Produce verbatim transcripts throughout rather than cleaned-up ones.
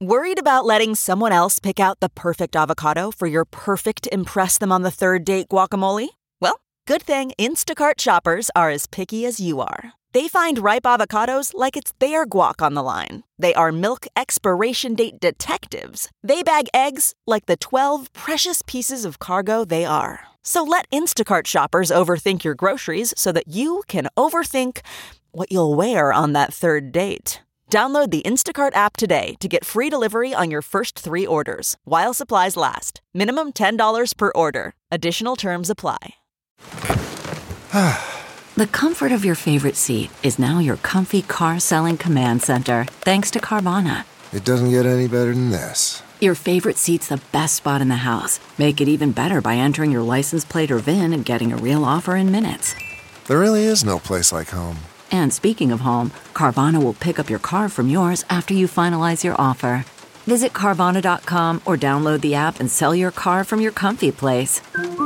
Worried about letting someone else pick out the perfect avocado for your perfect impress them on the third date guacamole? Well, good thing Instacart shoppers are as picky as you are. They find ripe avocados like it's their guac on the line. They are milk expiration date detectives. They bag eggs like the twelve precious pieces of cargo they are. So let Instacart shoppers overthink your groceries so that you can overthink what you'll wear on that third date. Download the Instacart app today to get free delivery on your first three orders, while supplies last. Minimum ten dollars per order. Additional terms apply. The comfort of your favorite seat is now your comfy car selling command center, thanks to Carvana. It doesn't get any better than this. Your favorite seat's the best spot in the house. Make it even better by entering your license plate or V I N and getting a real offer in minutes. There really is no place like home. And speaking of home, Carvana will pick up your car from yours after you finalize your offer. Visit Carvana dot com or download the app and sell your car from your comfy place.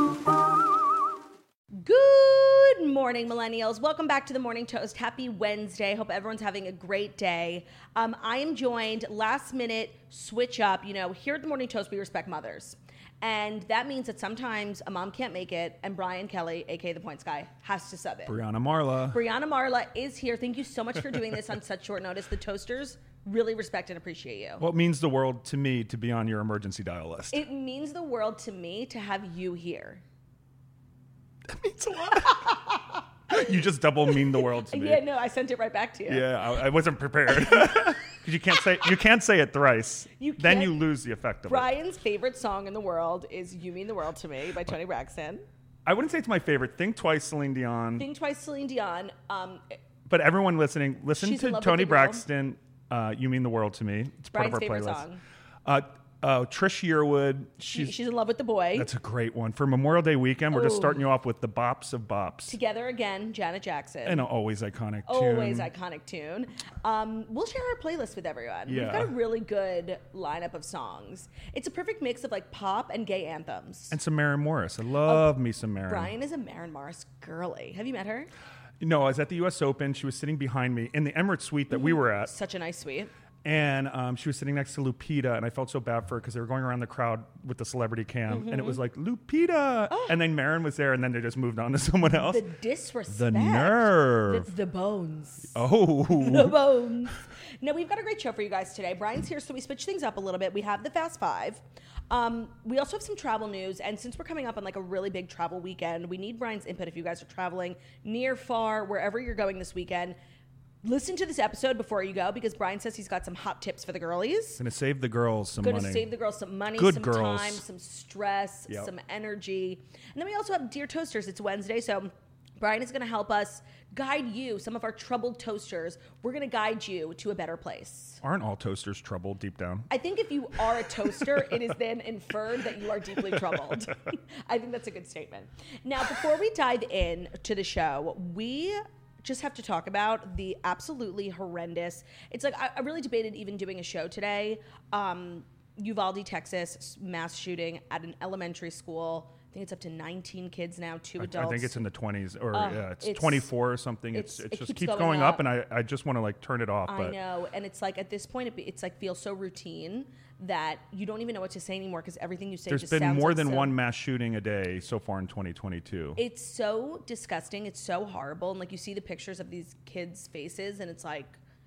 Good morning, millennials. Welcome back to the Morning Toast. Happy Wednesday. Hope everyone's having a great day. Um, I am joined last minute switch up. You know, here at the Morning Toast, we respect mothers. And that means that sometimes a mom can't make it, and Brian Kelly, a k a the Points Guy, has to sub it. Brianna Marla. Brianna Marla is here. Thank you so much for doing this on such short notice. The Toasters really respect and appreciate you. Well, it means the world to me to be on your emergency dial list. It means the world to me to have you here. That means a lot. You just double mean the world to me. Yeah, no, I sent it right back to you. Yeah, I, I wasn't prepared. Because you can't say you can't say it thrice. You then you lose the effect of Brian's it. Brian's favorite song in the world is "You Mean the World to Me" by Toni Braxton. I wouldn't say it's my favorite. Think Twice, Celine Dion. Think Twice, Celine Dion. Um, but everyone listening, listen She's to Toni Braxton. Uh, "You Mean the World to Me." It's part Brian's of our favorite playlist. song. Uh, Uh, Trish Yearwood. She's, She's, she's in love with the boy. That's a great one. For Memorial Day weekend, we're just Ooh. starting you off with the bops of bops. Together Again, Janet Jackson. And an always iconic Always tune. iconic tune. Um, we'll share our playlist with everyone. Yeah. We've got a really good lineup of songs. It's a perfect mix of like pop and gay anthems. And some Maren Morris. I love Oh, me some Maren. Brian is a Maren Morris girly. Have you met her? No, I was at the U S Open. She was sitting behind me in the Emirates suite that Mm-hmm. we were at. Such a nice suite. And um, she was sitting next to Lupita, and I felt so bad for her because they were going around the crowd with the celebrity cam, Mm-hmm. and it was like, Lupita! Oh. And then Maren was there, and then they just moved on to someone else. The disrespect. The nerve. The, the bones. Oh. The bones. No, we've got a great show for you guys today. Brian's here, so we switch things up a little bit. We have the Fast Five. Um, we also have some travel news, and since we're coming up on like a really big travel weekend, we need Brian's input if you guys are traveling near, far, wherever you're going this weekend. Listen to this episode before you go because Brian says he's got some hot tips for the girlies. Gonna save the girls some Gonna money. save the girls some money, Good some girls. time, some stress, Yep. some energy. And then we also have Dear Toasters. It's Wednesday, so Brian is going to help us guide you, some of our troubled toasters. We're going to guide you to a better place. Aren't all toasters troubled deep down? I think if you are a toaster, it is then inferred that you are deeply troubled. I think that's a good statement. Now, before we dive in to the show, we just have to talk about the absolutely horrendous. It's like I, I really debated even doing a show today. Um, Uvalde, Texas, mass shooting at an elementary school. I think it's up to nineteen kids now, two adults. I think it's in the twenties, or Uh, yeah, it's, it's- twenty-four or something. It's, it's- it's it just keeps keeps going going up, up. and I, I just want to like turn it off. I but know, and it's like at this point, it be, it's like feels so routine that you don't even know what to say anymore because everything you say there's just been sounds more like than so, one mass shooting a day so far in twenty twenty-two. It's so disgusting. It's so horrible, and like you see the pictures of these kids' faces, and it's like,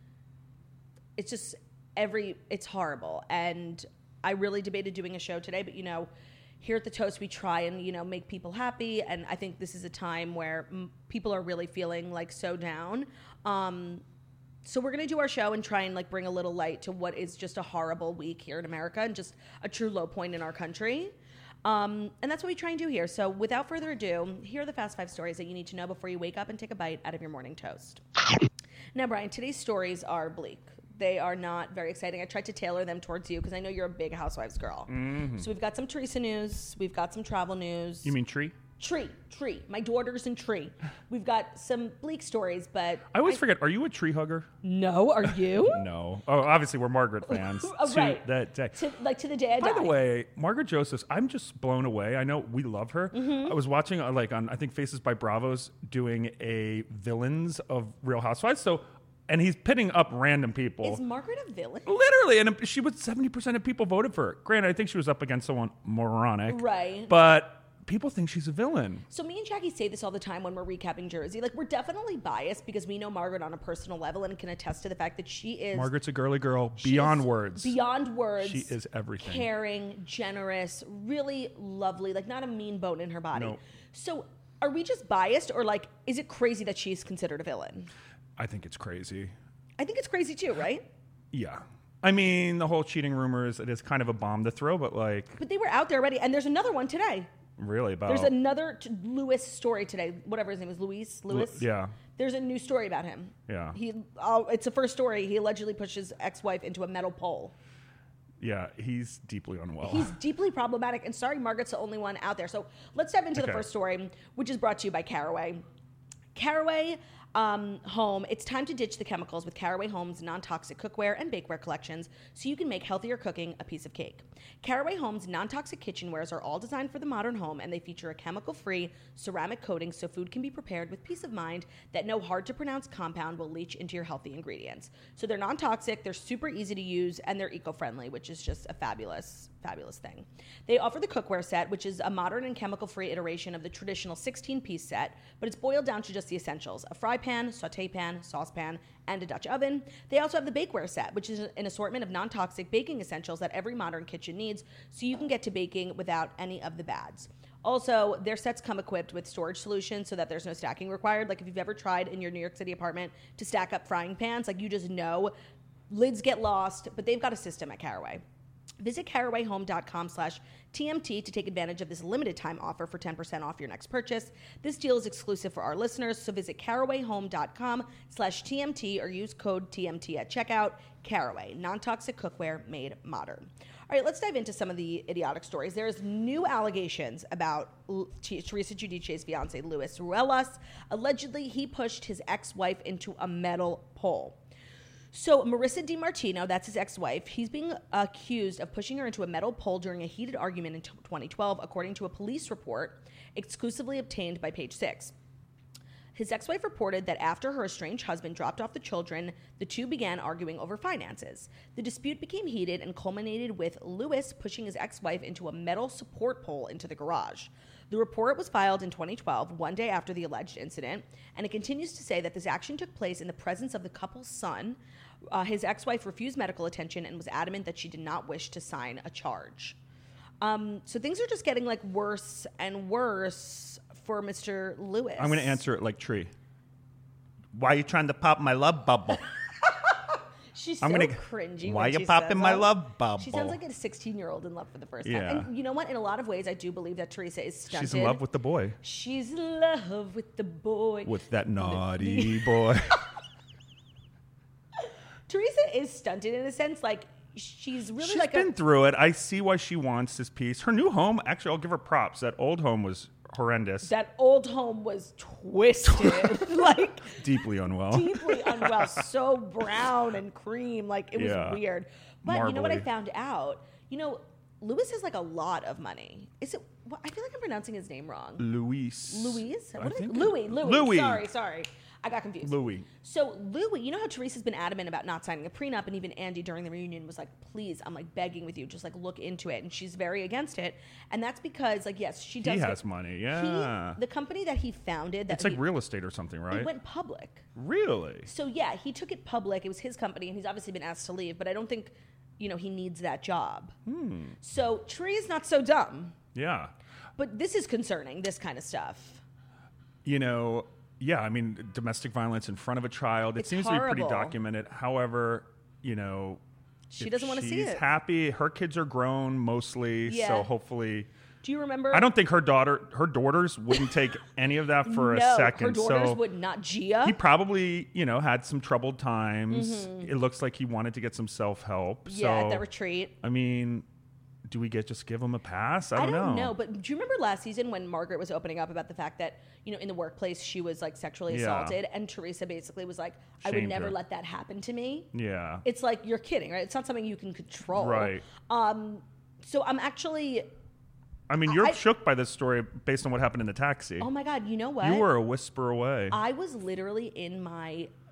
it's just every, it's horrible. And I really debated doing a show today, but you know, here at the Toast, we try and, you know, make people happy. And I think this is a time where m- people are really feeling like so down. Um, so we're going to do our show and try and like bring a little light to what is just a horrible week here in America and just a true low point in our country. Um, and that's what we try and do here. So without further ado, here are the Fast Five stories that you need to know before you wake up and take a bite out of your morning toast. Now, Brian, today's stories are bleak. They are not very exciting. I tried to tailor them towards you because I know you're a big Housewives girl. Mm-hmm. So we've got some Teresa news. We've got some travel news. You mean tree? Tree, tree. My daughter's in tree. We've got some bleak stories, but... I always I, forget, are you a tree hugger? No, are you? No. Oh, obviously we're Margaret fans. Oh, to right. That day. To, like to the day I By die. the way, Margaret Josephs, I'm just blown away. I know we love her. Mm-hmm. I was watching, uh, like, on, I think, Faces by Bravos doing a villains of Real Housewives. So... and he's pitting up random people. Is Margaret a villain? Literally, and she was seventy percent of people voted for her. Granted, I think she was up against someone moronic. Right. But people think she's a villain. So me and Jackie say this all the time when we're recapping Jersey. Like, we're definitely biased because we know Margaret on a personal level and can attest to the fact that she is... Margaret's a girly girl she beyond is words. Beyond words. She is everything. Caring, generous, really lovely, like not a mean bone in her body. No. So are we just biased, or like, is it crazy that she's considered a villain? I think it's crazy. I think it's crazy too, right? Yeah. I mean, the whole cheating rumors, it is kind of a bomb to throw, but like... But they were out there already, and there's another one today. Really? About... There's another t- Lewis story today. Whatever his name is, Luis? Lewis? L- yeah. There's a new story about him. Yeah. He. Uh, it's the first story. He allegedly pushed his ex-wife into a metal pole. Yeah, he's deeply unwell. He's deeply problematic, and sorry, Margaret's the only one out there. So let's dive into Okay. the first story, which is brought to you by Caraway. Caraway um, Home, it's time to ditch the chemicals with Caraway Home's non-toxic cookware and bakeware collections so you can make healthier cooking a piece of cake. Caraway Home's non-toxic kitchenwares are all designed for the modern home, and they feature a chemical-free ceramic coating so food can be prepared with peace of mind that no hard-to-pronounce compound will leach into your healthy ingredients. So they're non-toxic, they're super easy to use, and they're eco-friendly, which is just a fabulous fabulous thing. They offer the cookware set, which is a modern and chemical-free iteration of the traditional sixteen-piece set, but it's boiled down to just the essentials: a fry pan, saute pan, saucepan, and a Dutch oven. They also have the bakeware set, which is an assortment of non-toxic baking essentials that every modern kitchen needs, so you can get to baking without any of the bads. Also, their sets come equipped with storage solutions so that there's no stacking required. Like if you've ever tried in your New York City apartment to stack up frying pans, like you just know lids get lost, but they've got a system at Caraway. Visit carawayhome.com slash TMT to take advantage of this limited time offer for ten percent off your next purchase. This deal is exclusive for our listeners, so visit carawayhome.com slash TMT or use code T M T at checkout. Caraway, non-toxic cookware made modern. All right, let's dive into some of the idiotic stories. There's new allegations about L- T- Teresa Giudice's fiance, Luis Ruelas. Allegedly, he pushed his ex-wife into a metal pole. So Marissa DiMartino, that's his ex-wife, he's being accused of pushing her into a metal pole during a heated argument in twenty twelve, according to a police report exclusively obtained by Page Six. His ex-wife reported that after her estranged husband dropped off the children, the two began arguing over finances. The dispute became heated and culminated with Lewis pushing his ex-wife into a metal support pole into the garage. The report was filed in twenty twelve, one day after the alleged incident, and it continues to say that this action took place in the presence of the couple's son. Uh, his ex-wife refused medical attention and was adamant that she did not wish to sign a charge. Um, so things are just getting like worse and worse for Mister Lewis. I'm going to answer it like Tree. Why are you trying to pop my love bubble? She's so I'm gonna, cringy. Why when you she popping says my that. love bubble? She sounds like a sixteen-year-old in love for the first time. Yeah. And you know what? In a lot of ways, I do believe that Teresa is stunted. She's in love with the boy. She's in love with the boy. With that naughty boy. Teresa is stunted in a sense. Like, she's really She's like been a... through it. I see why she wants this piece. Her new home, actually, I'll give her props. That old home was horrendous. That old home was twisted. like... Deeply unwell. Deeply unwell. So brown and cream. Like, it was Yeah. weird. But you know what I Marbly. found out? You know, Lewis has like a lot of money. Is it... Well, I feel like I'm pronouncing his name wrong. Luis. Louise? I What is it? think Louis. it- Louis. Louis. Sorry, sorry. I got confused. Louis. So Louis, you know how Teresa's been adamant about not signing a prenup, and even Andy during the reunion was like, please, I'm like begging with you, just like look into it. And she's very against it. And that's because, like, yes, she does. He get- has money, yeah. He, the company that he founded, that It's like he- real estate or something, it right? went public. Really? So yeah, he took it public. It was his company, and he's obviously been asked to leave, but I don't think, you know, he needs that job. Hmm. So Teresa's not so dumb. Yeah. But this is concerning, this kind of stuff. You know, yeah, I mean, domestic violence in front of a child, it It's seems to be pretty horrible. documented. However, you know, She if doesn't wanna see she's it. happy. Her kids are grown mostly, Yeah. so hopefully... Do you remember? I don't think her daughter, her daughters wouldn't take any of that for no, a second. her daughters so would not. Gia? he probably, you know, had some troubled times. It looks like he wanted to get some self-help. Mm-hmm. yeah, so, at that retreat. I mean, do we get just give him a pass? I I don't, don't know. know, but do you remember last season when Margaret was opening up about the fact that, you know, in the workplace she was like sexually Yeah. assaulted, and Teresa basically was like, I would Shamed never her. let that happen to me. Yeah. It's like, you're kidding, right? It's not something you can control. Right. Um, so I'm actually, I mean, you're I- shook by this story based on what happened in the taxi. oh my God, you know what? You were a whisper away. I was literally in my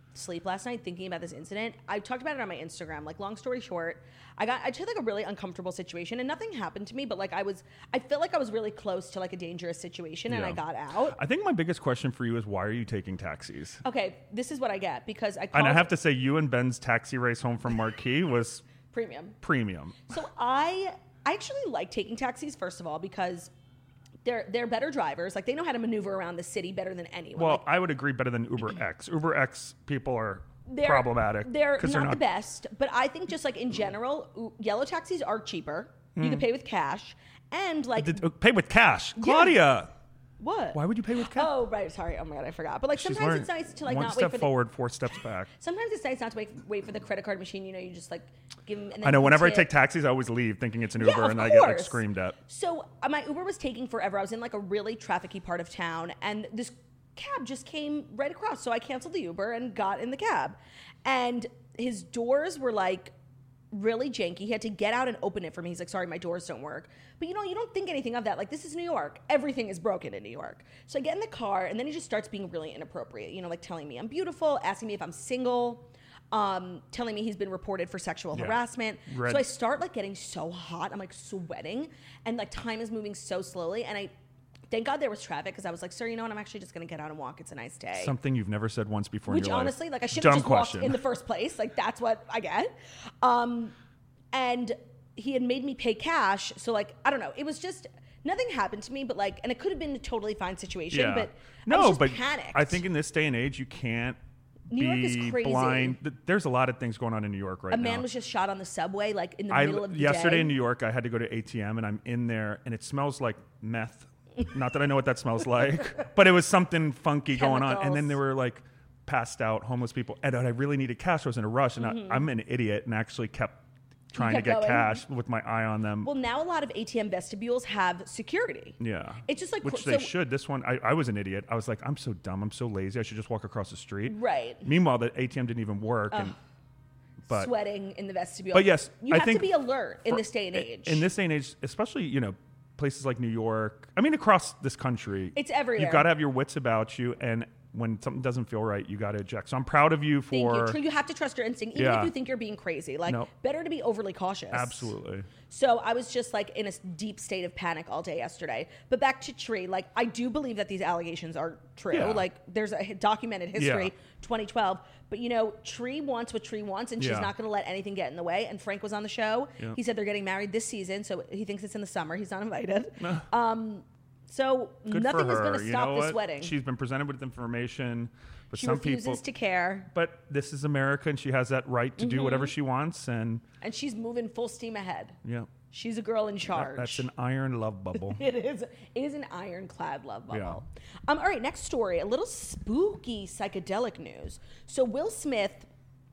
sleep last night thinking about this incident. I talked about it on my Instagram. Like, long story short, I got I took like a really uncomfortable situation, and nothing happened to me, but like I was I felt like I was really close to like a dangerous situation, and Yeah. I got out. I think my biggest question for you is why are you taking taxis? Okay, this is what I get because I called And I have to say, you and Ben's taxi race home from Marquee was premium. premium. So I I actually like taking taxis, first of all, because they're they're better drivers. Like, they know how to maneuver around the city better than anyone. Well, Like, I would agree better than Uber X. Uber X people are they're problematic. They're not, they're not the best, but I think just like in general, u- yellow taxis are cheaper. You can pay with cash, and like Did- uh, pay with cash. Claudia, what? why would you pay with cash? Oh, right. Sorry. Oh my god, I forgot. But like She's sometimes learning it's nice to like one not step wait for forward, four steps back. the. Sometimes it's nice not to wait wait for the credit card machine. You know, you just like give them. And then I know. you Whenever I tip. take taxis, I always leave thinking it's an Yeah, Uber, of and I get like course. screamed at. So uh, my Uber was taking forever. I was in like a really trafficy part of town, and this cab just came right across. So I canceled the Uber and got in the cab, and his doors were like really janky. He had to get out and open it for me. He's like, sorry, my doors don't work. But you know, you don't think anything of that. Like, this is New York. Everything is broken in New York. So I get in the car, and then he just starts being really inappropriate. You know, like telling me I'm beautiful, asking me if I'm single, um, telling me he's been reported for sexual Yeah. harassment. Red- So I start like getting so hot. I'm like sweating, and like time is moving so slowly. And I, thank God there was traffic, because I was like, sir, you know what? I'm actually just going to get out and walk. It's a nice day. Something you've never said once before Which in your life. honestly, like I should Dumb have just question. walked in the first place. Like, that's what I get. Um, and he had made me pay cash. So like, I don't know. It was just, nothing happened to me, but like, and it could have been a totally fine situation, Yeah. but no, I was just but panicked. I think in this day and age, you can't New York be is crazy. blind. Th- There's a lot of things going on in New York right a now. man was just shot on the subway, like in the I, middle of the yesterday day. in New York, I had to go to A T M, and I'm in there, and it smells like meth. Not that I know what that smells like, but it was something funky going on. And then there were like passed out homeless people, and I really needed cash. I was in a rush, and I, I'm an idiot, and actually kept trying kept to get going. cash with my eye on them. Well, now a lot of A T M vestibules have security. Yeah. It's just like, Which so- they should. This one, I, I was an idiot. I was like, I'm so dumb. I'm so lazy. I should just walk across the street. Right. Meanwhile, the A T M didn't even work. And, but, sweating in the vestibule. but yes, you I have think to be alert in for- this day and age. In this day and age, especially, you know, places like New York, I mean, across this country. It's everywhere. You've got to have your wits about you. And when something doesn't feel right, you got to eject. So I'm proud of you Thank for. you. True, you have to trust your instinct, even Yeah. if you think you're being crazy. Like, No. better to be overly cautious. Absolutely. So I was just like in a s- deep state of panic all day yesterday. But back to Tree, like I do believe that these allegations are true. Yeah. Like there's a h- documented history, Yeah. twenty twelve. But you know, Tree wants what Tree wants, and she's Yeah. not going to let anything get in the way. And Frank was on the show. Yeah. He said they're getting married this season, so he thinks it's in the summer. He's not invited. um, so Good nothing for is her. going to You stop know this what? wedding. She's been presented with information, but She some refuses people. to care, But this is America, and she has that right to do whatever she wants. And and she's moving full steam ahead. yeah, She's a girl in that- charge. that's an iron love bubble. It is. It is an ironclad love bubble. Yeah. Um. All right. Next story. A little spooky psychedelic news. So Will Smith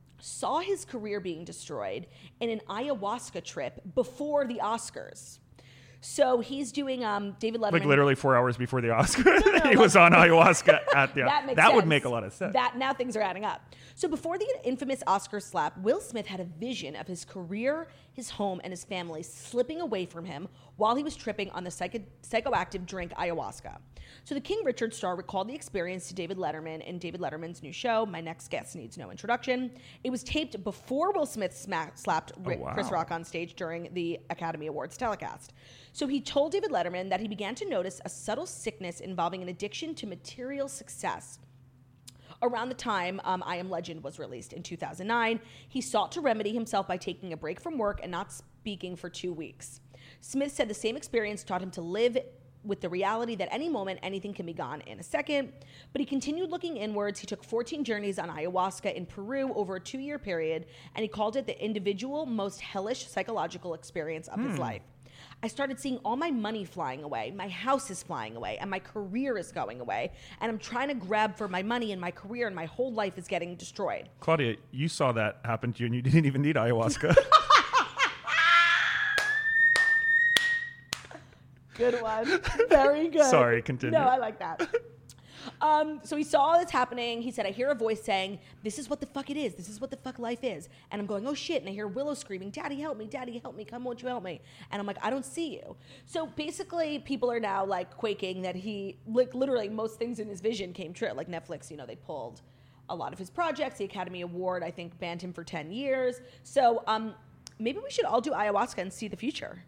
saw his career being destroyed in an ayahuasca trip before the Oscars. So he's doing um David Letterman. Like literally four hours before the Oscar, no, he like- was on ayahuasca at the. That makes that would sense. make a lot of sense. That now things are adding up. So before the infamous Oscar slap, Will Smith had a vision of his career, his home, and his family slipping away from him while he was tripping on the psycho- psychoactive drink ayahuasca. So the King Richard star recalled the experience to David Letterman in David Letterman's new show, My Next Guest Needs No Introduction. It was taped before Will Smith smack- slapped Rick, Oh, wow. Chris Rock on stage during the Academy Awards telecast. So he told David Letterman that he began to notice a subtle sickness involving an addiction to material success. Around the time um, I Am Legend was released in two thousand nine, he sought to remedy himself by taking a break from work and not speaking for two weeks. Smith said the same experience taught him to live with the reality that any moment anything can be gone in a second. But he continued looking inwards. He took fourteen journeys on ayahuasca in Peru over a two-year period, and he called it the individual, most hellish psychological experience of his life. I started seeing all my money flying away, my house is flying away, and my career is going away. And I'm trying to grab for my money and my career, and my whole life is getting destroyed. Claudia, you saw that happen to you, and you didn't even need ayahuasca. Good one. Very good. Sorry, continue. No, I like that. Um, so he saw all this happening. He said, I hear a voice saying, this is what the fuck it is. This is what the fuck life is. And I'm going, oh shit. And I hear Willow screaming, Daddy, help me. Daddy, help me. Come, won't you help me? And I'm like, I don't see you. So basically, people are now like quaking that he, like literally most things in his vision came true. Like Netflix, you know, they pulled a lot of his projects. The Academy Award, I think, banned him for ten years. So um, maybe we should all do ayahuasca and see the future.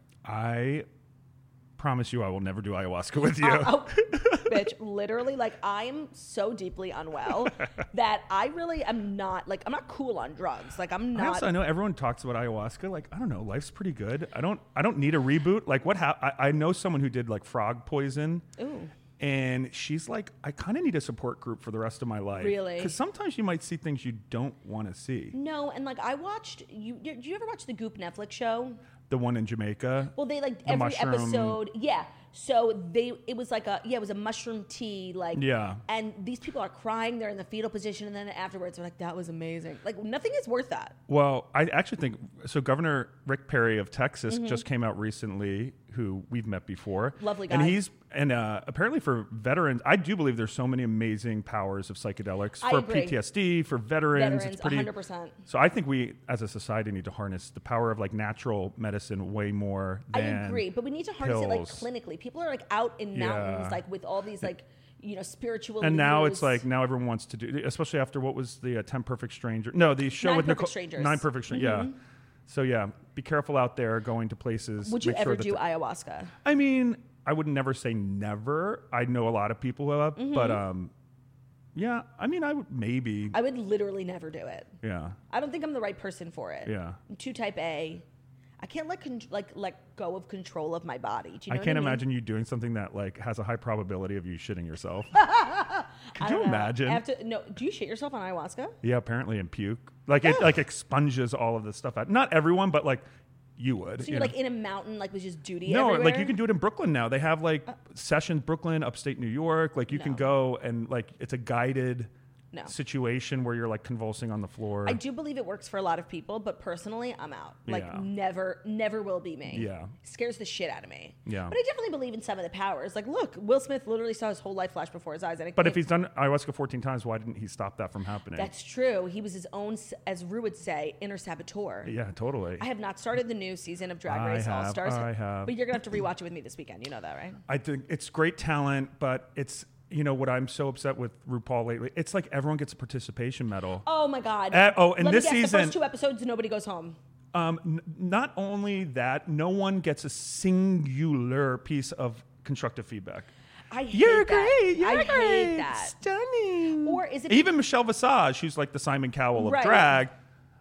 I promise you I will never do ayahuasca with you. Uh, oh, bitch, literally, like, I'm so deeply unwell that I really am not, like, I'm not cool on drugs. Like, I'm I not. also I know everyone talks about ayahuasca. Like, I don't know, life's pretty good. I don't I don't need a reboot. Like, what hap- I, I know someone who did, like, frog poison. Ooh. And she's like, I kind of need a support group for the rest of my life. Really? Because sometimes you might see things you don't want to see. No, and, like, I watched, you. Did you ever watch the Goop Netflix show? The one in Jamaica. Well, they, like, The every mushroom- episode, yeah. So they, it was like a, yeah, it was a mushroom tea, like, Yeah. and these people are crying, they're in the fetal position, and then afterwards they're like, that was amazing. Like, nothing is worth that. Well, I actually think so. Governor Rick Perry of Texas Mm-hmm. just came out recently, who we've met before. Lovely guy. And he's and uh, apparently for veterans, I do believe there's so many amazing powers of psychedelics I for agree. P T S D, for veterans. Veterans, it's pretty. one hundred percent. So I think we, as a society, need to harness the power of like natural medicine way more I than agree, but we need to harness it, like, pills. clinically. People are, like, out in mountains, Yeah. like, with all these, like, you know, spiritual And now leaders. it's like now everyone wants to do, especially after what was the uh, ten Perfect Stranger? No, the show Nine with Perfect Nicole. Strangers. Mm-hmm. Nine Perfect Strangers. Yeah. So yeah, be careful out there going to places. Would you Make ever sure that do the- ayahuasca? I mean, I would never say never. I know a lot of people who have, Mm-hmm. but um, yeah. I mean, I would maybe. I would literally never do it. yeah. I don't think I'm the right person for it. Yeah. I'm too type A. I can't let con- like let go of control of my body. Do you know I what can't I mean? imagine you doing something that like has a high probability of you shitting yourself. I Could don't you know. imagine? I have to, no, do you shit yourself on ayahuasca? Yeah, apparently, and puke. Like it like expunges all of this stuff out. Not everyone, but like you would. So you you're know? like in a mountain, like with just duty No, everywhere? like you can do it in Brooklyn now. They have like sessions, Brooklyn, upstate New York. Like you can No. go and like it's a guided No. situation where you're like convulsing on the floor. I do believe it works for a lot of people, but personally, I'm out. Like, Yeah. never, never will be me. Yeah. Scares the shit out of me. Yeah. But I definitely believe in some of the powers. Like, look, Will Smith literally saw his whole life flash before his eyes. And it, But if it- he's done ayahuasca fourteen times, why didn't he stop that from happening? That's true. He was his own, s- as Rue would say, inner saboteur. yeah, totally. I have not started the new season of Drag I Race All have, Stars. I have. But you're going to have to rewatch it with me this weekend. You know that, right? I think it's great talent, but it's, you know, what I'm so upset with RuPaul lately. It's like everyone gets a participation medal. Oh, my God. Uh, oh, and Let this me guess, the season- first two episodes, nobody goes home. Um, n- not only that, no one gets a singular piece of constructive feedback. I hate You're that. great. You're I great. hate that. Stunning. Or is it- even Michelle Visage, who's like the Simon Cowell of Right. drag?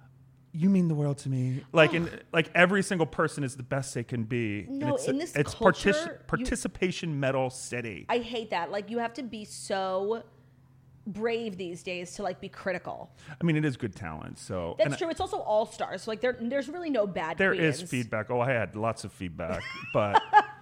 You mean the world to me. Like in like every single person is the best they can be. And No, it's, in this it's culture, partici- you- participation medal city. I hate that. Like, you have to be so brave these days to, like, be critical. I mean, it is good talent. So That's and true. It's also all stars. So, like, there, there's really no bad there is queens. feedback. Oh, I had lots of feedback, but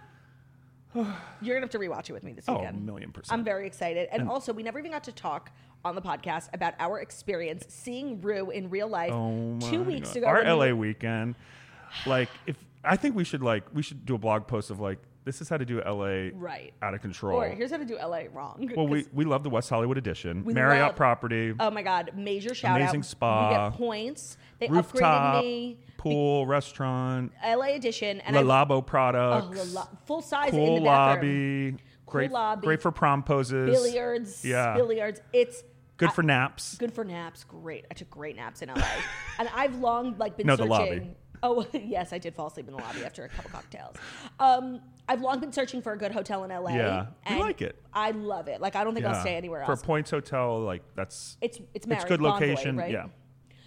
You're going to have to rewatch it with me this oh, weekend. a million percent. I'm very excited. And, also, we never even got to talk on the podcast about our experience seeing Rue in real life Oh two my weeks God. ago. Our when we L A were- weekend, like if I think we should like we should do a blog post of like this is how to do L A Right. out of control. Or here's how to do L A wrong. well, we 'Cause- we love the West Hollywood edition, We Marriott love- property, Oh my God! Major shout Amazing out. spa, You get points. They rooftop, upgraded me. pool, restaurant, L A edition and La I Labo oh, products, La- full size cool in the bathroom. lobby, great lobby. great for prom poses, Billiards. Yeah. Billiards. It's good I- for naps. Good for naps. Great. I took great naps in L A. And I've long like been No, the searching. lobby. Oh yes, I did fall asleep in the lobby after a couple cocktails. Um, I've long been searching for a good hotel in L A. Yeah, we and like it. I love it. Like I don't think I'll Yeah. stay anywhere For else. Points Hotel, like that's It's it's it's Marriott, good Bonvoy, location. right? Yeah,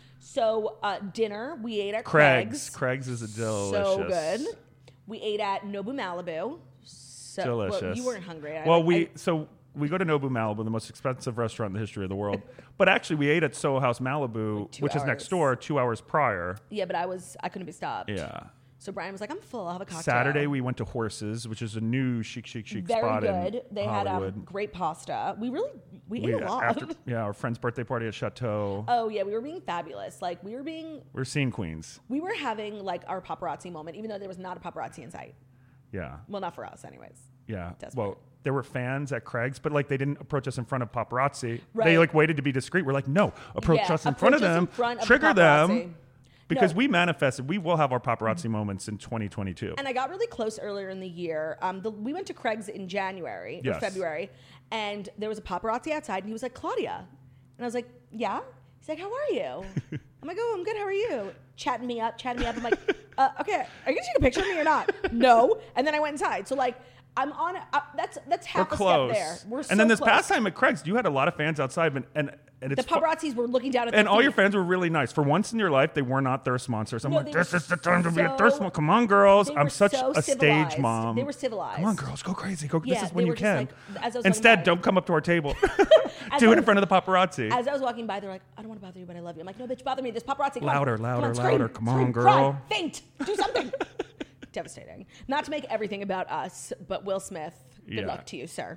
So uh, dinner we ate at Craig's. Craig's. Craig's is a delicious. So good. We ate at Nobu Malibu. So, Delicious. Well, you weren't hungry. I- Well, we I- so we go to Nobu Malibu, the most expensive restaurant in the history of the world. But actually, we ate at Soho House Malibu, two which is hours. next door, two hours prior. yeah, but I was I couldn't be stopped. Yeah. So Brian was like, "I'm full. I'll have a cocktail." Saturday, we went to Horses, which is a new chic, chic, chic Very spot good. in They had Hollywood. um, great pasta. We really we, we, ate a lot. after, yeah, our friend's birthday party at Chateau. Oh yeah, we were being fabulous. Like we were being, We're seeing Queens. we were having like our paparazzi moment, even though there was not a paparazzi in sight. Yeah. Well, not for us, anyways. Yeah. Desperate. Well, there were fans at Craig's, but like they didn't approach us in front of paparazzi. Right. They like waited to be discreet. We're like, no, approach Yeah, us in front of approach us in them, front of the trigger paparazzi. them. Because No. we manifested, we will have our paparazzi moments in twenty twenty-two. And I got really close earlier in the year. Um, the, we went to Craig's in January or Yes. February, and there was a paparazzi outside, and he was like, "Claudia," and I was like, yeah. He's like, how are you? I'm like, oh, I'm good. How are you? Chatting me up, chatting me up. I'm like, uh, okay, are you gonna take a picture of me or not? No. And then I went inside. So like, I'm on. Uh, that's that's half We're a close. step there. We're so and then this close. past time at Craig's, you had a lot of fans outside, and and, and it's The paparazzi's were looking down at and their all feet. your fans were really nice. For once in your life, they were not thirst monsters. I'm No, like, they this were is the time to be a so- thirst monster. Come on, girls. they I'm were such so a stage civilized. mom. They were civilized. Come on, girls, go crazy. Go. Yeah, this is they when you were just can. like- as I was walking Instead, by- don't come up to our table. As Do I it in was- front of the paparazzi. As I was walking by, they're like, I don't want to bother you, but I love you. I'm like, no, bitch, bother me. There's paparazzi. Come Louder, on. louder, Come on, scream, louder. Come on, scream, girl. Cry, faint. Do something. Devastating. Not to make everything about us, but Will Smith. Good Yeah. luck to you, sir.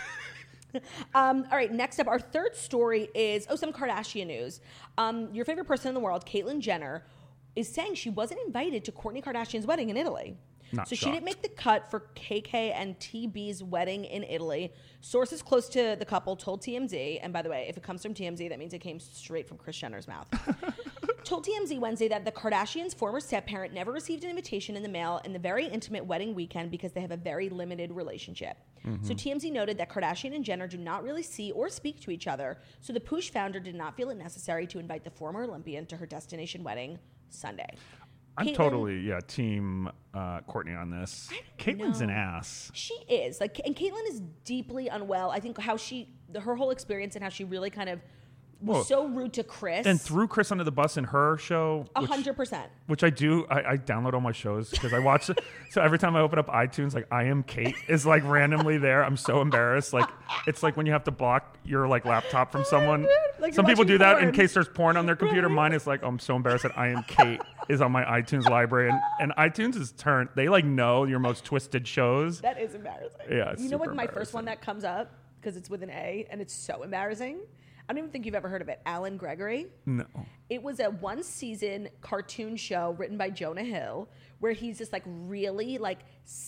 Um, all right, next up, our third story is, oh, some Kardashian news. Um, your favorite person in the world, Caitlyn Jenner, is saying she wasn't invited to Kourtney Kardashian's wedding in Italy. Not so she shocked. didn't make the cut for K K and T B's wedding in Italy. Sources close to the couple told T M Z, and by the way, if it comes from T M Z, that means it came straight from Kris Jenner's mouth. Told T M Z Wednesday that the Kardashians' former step-parent never received an invitation in the mail in the very intimate wedding weekend because they have a very limited relationship. So T M Z noted that Kardashian and Jenner do not really see or speak to each other, so the Poosh founder did not feel it necessary to invite the former Olympian to her destination wedding Sunday. I'm Caitlyn- totally yeah team uh, Kourtney on this. Caitlyn's an know. ass. She is like, and Caitlyn is deeply unwell. I think how she, the, her whole experience and how she really kind of was Well, so rude to Chris. And threw Chris under the bus in her show. A which- hundred percent. Which I do. I, I download all my shows because I watch it. So every time I open up iTunes, like I Am Kate is like randomly there. I'm so embarrassed. Like it's like when you have to block your like laptop from someone. Like you're Some people watching do that in porn. case there's porn on their computer. Right. Mine is like, oh, I'm so embarrassed that I Am Kate is on my iTunes library. And, and iTunes is turned. They like know your most twisted shows. That is embarrassing. Yeah, it's you know what? super My first one embarrassing. that comes up because it's with an A and it's so embarrassing. I don't even think you've ever heard of it. Alan Gregory. No. It was a one season cartoon show written by Jonah Hill where he's this like really like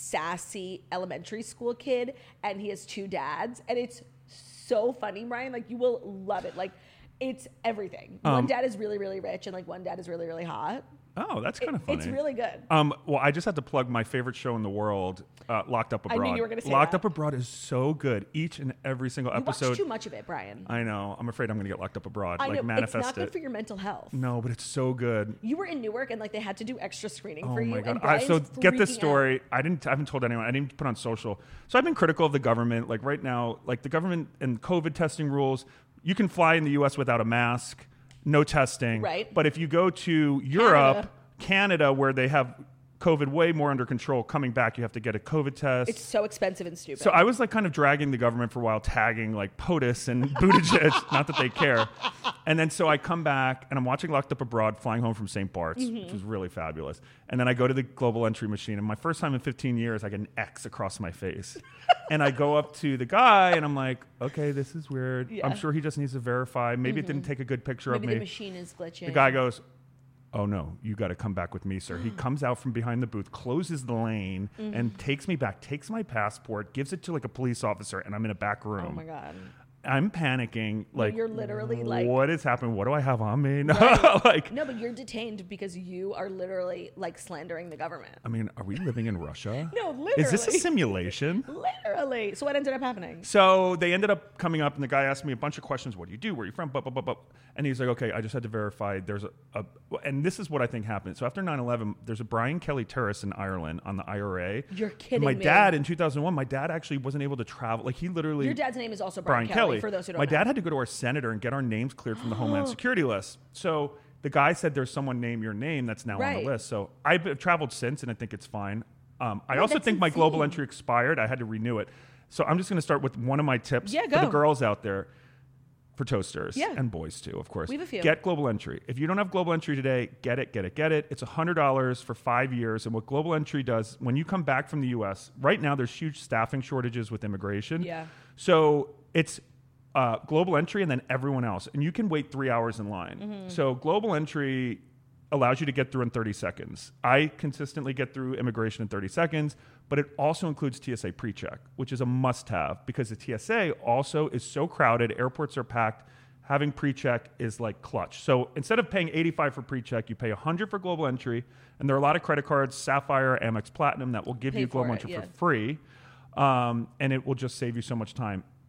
sassy elementary school kid and he has two dads and it's so funny, Brian. Like you will love it. Like it's everything. one Um, dad is really, really rich and like one dad is really, really hot. Oh, that's kind of It- funny. It's really good. Um, well, I just had to plug my favorite show in the world, uh, Locked Up I knew Abroad. you were gonna say Locked that. Up Abroad is so good. Each and every single You episode. watch too much of it, Brian. I know. I'm afraid I'm going to get locked up abroad. I like know manifest it's not good it. for your mental health. No, but it's so good. You were in Newark and like they had to do extra screening Oh for you. my god! And I, so Brian's get this freaking story. I didn't. I haven't told anyone. I didn't put on social. So I've been critical of the government. Like right now, like the government and COVID testing rules. You can fly in the U S without a mask, no testing. Right. But if you go to Europe, Canada, where they have COVID way more under control, coming back, you have to get a COVID test. It's so expensive and stupid. So I was like kind of dragging the government for a while, tagging like POTUS and Buttigieg, not that they care. And then so I come back and I'm watching Locked Up Abroad, flying home from Saint Bart's, Mm-hmm. which was really fabulous. And then I go to the global entry machine, and my first time in fifteen years, I get an X across my face. And I go up to the guy and I'm like, okay, this is weird. Yeah. I'm sure he just needs to verify. Maybe it didn't take a good picture Maybe of the me. machine is glitching. The guy goes, oh no, you got to come back with me, sir. He comes out from behind the booth, closes the lane, Mm-hmm. and takes me back, takes my passport, gives it to like a police officer, and I'm in a back room. Oh my god. I'm panicking. Like, you're literally, like- what is happening? What do I have on me? No, Right. like, No, but you're detained because you are literally like slandering the government. I mean, are we living in Russia? No, Is this a literally. simulation? Literally. So what ended up happening? So they ended up coming up, and the guy asked me a bunch of questions. What do you do? Where are you from? Blah, blah, blah, blah. And he's like, okay, I just had to verify there's a, a and this is what I think happened. So after nine eleven, there's a Brian Kelly terrorist in Ireland on the I R A. You're kidding My me. dad in two thousand one, my dad actually wasn't able to travel. Like he literally. Your dad's name is also Brian, Brian Kelly, Kelly. for those who don't My know. dad had to go to our senator and get our names cleared from the Homeland Security list. So the guy said there's someone named your name that's now on Right. the list. So I've traveled since, and I think it's fine. Um, I No, also that's think my global insane. entry expired. I had to renew it. So I'm just going to start with one of my tips Yeah, for go. the girls out there, for toasters Yeah. and boys too, of course. We have a few. Get global entry. If you don't have global entry today, get it, get it, get it. It's one hundred dollars for five years. And what global entry does, when you come back from the U S, right now there's huge staffing shortages with immigration. Yeah. So it's uh, global entry and then everyone else. And you can wait three hours in line. Mm-hmm. So global entry allows you to get through in thirty seconds. I consistently get through immigration in thirty seconds, but it also includes T S A PreCheck, which is a must-have because the T S A also is so crowded, airports are packed. Having PreCheck is like clutch. So instead of paying eighty-five dollars for PreCheck, you pay one hundred dollars for global entry, and there are a lot of credit cards, Sapphire, Amex Platinum, that will give Pay you global for it, entry yeah. for free, um, and it will just save you so much time.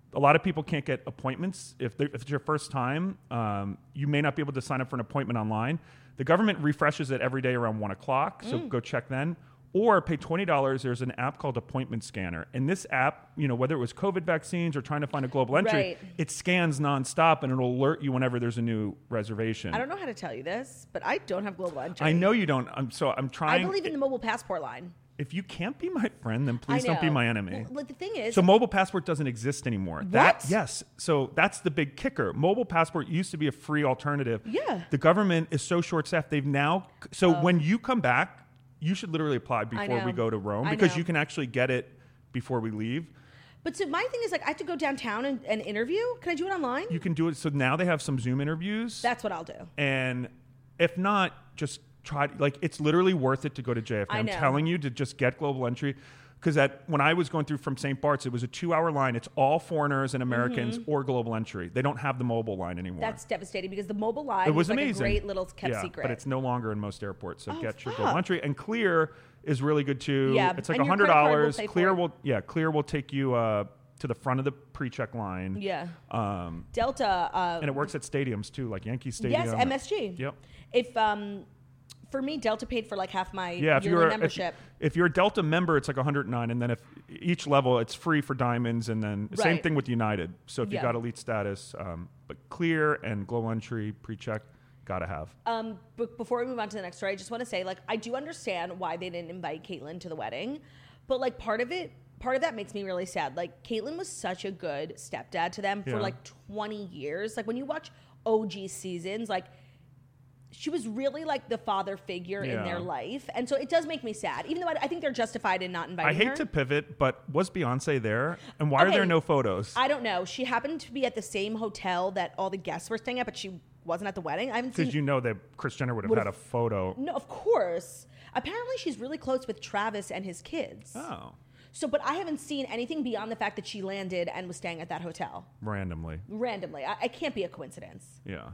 a lot of people can't get appointments. If, if it's your first time, um, you may not be able to sign up for an appointment online. The government refreshes it every day around one o'clock, so Mm. go check then. Or pay twenty dollars. There's an app called Appointment Scanner. And this app, you know, whether it was COVID vaccines or trying to find a global entry, Right. it scans nonstop and it'll alert you whenever there's a new reservation. I don't know how to tell you this, but I don't have global entry. I know you don't. I'm so I'm I trying. believe in the mobile passport line. If you can't be my friend, then please I don't be know. my enemy. Well, like the thing is, So mobile passport doesn't exist anymore. That What? yes. So that's the big kicker. Mobile passport used to be a free alternative. Yeah. The government is so short staffed. They've now so when you come back, you should literally apply before know. we go to Rome I because know. you can actually get it before we leave. but so my thing is like I have to go downtown and, and interview. Can I do it online? You can do it. So now they have some Zoom interviews. That's what I'll do. And if not, just try. Like it's literally worth it to go to J F K. I I'm know. telling you to just get global entry, because that when I was going through from Saint Bart's, it was a two-hour line. It's all foreigners and Americans or global entry. They don't have the mobile line anymore. Mm-hmm. That's devastating because the mobile line it was like amazing. a great little kept yeah, secret. but it's no longer in most airports. So Oh, get your fuck. global entry. And Clear is really good too. Yeah, it's like and a your hundred credit card will dollars. pay for Clear it. will yeah, Clear will take you uh, to the front of the pre-check line. yeah. Um, Delta. Uh, and it works at stadiums too, like Yankee Stadium. yes, M S G. Yep. If um, for me, Delta paid for like half my Yeah, if yearly you're a, if, membership. if you're a Delta member, it's like one hundred nine, and then if each level, it's free for diamonds, and then same Right. thing with United. So if you Yeah. got elite status, um, but Clear and global entry pre-check, gotta have. Um, but before we move on to the next story, I just want to say, like, I do understand why they didn't invite Caitlyn to the wedding, but like part of it, part of that makes me really sad. Like, Caitlyn was such a good stepdad to them for Yeah. like twenty years. Like, when you watch O G seasons, like, she was really like the father figure in Yeah. their life, and so it does make me sad. Even though I, I think they're justified in not inviting I hate her. to pivot, but was Beyonce there? And why are Okay. there no photos? I don't know. She happened to be at the same hotel that all the guests were staying at, but she wasn't at the wedding. I haven't seen. Because you know that Kris Jenner would have Would've- had a photo. No, of course. Apparently, she's really close with Travis and his kids. Oh, So, but I haven't seen anything beyond the fact that she landed and was staying at that hotel randomly. randomly. I, it can't be a coincidence. Yeah.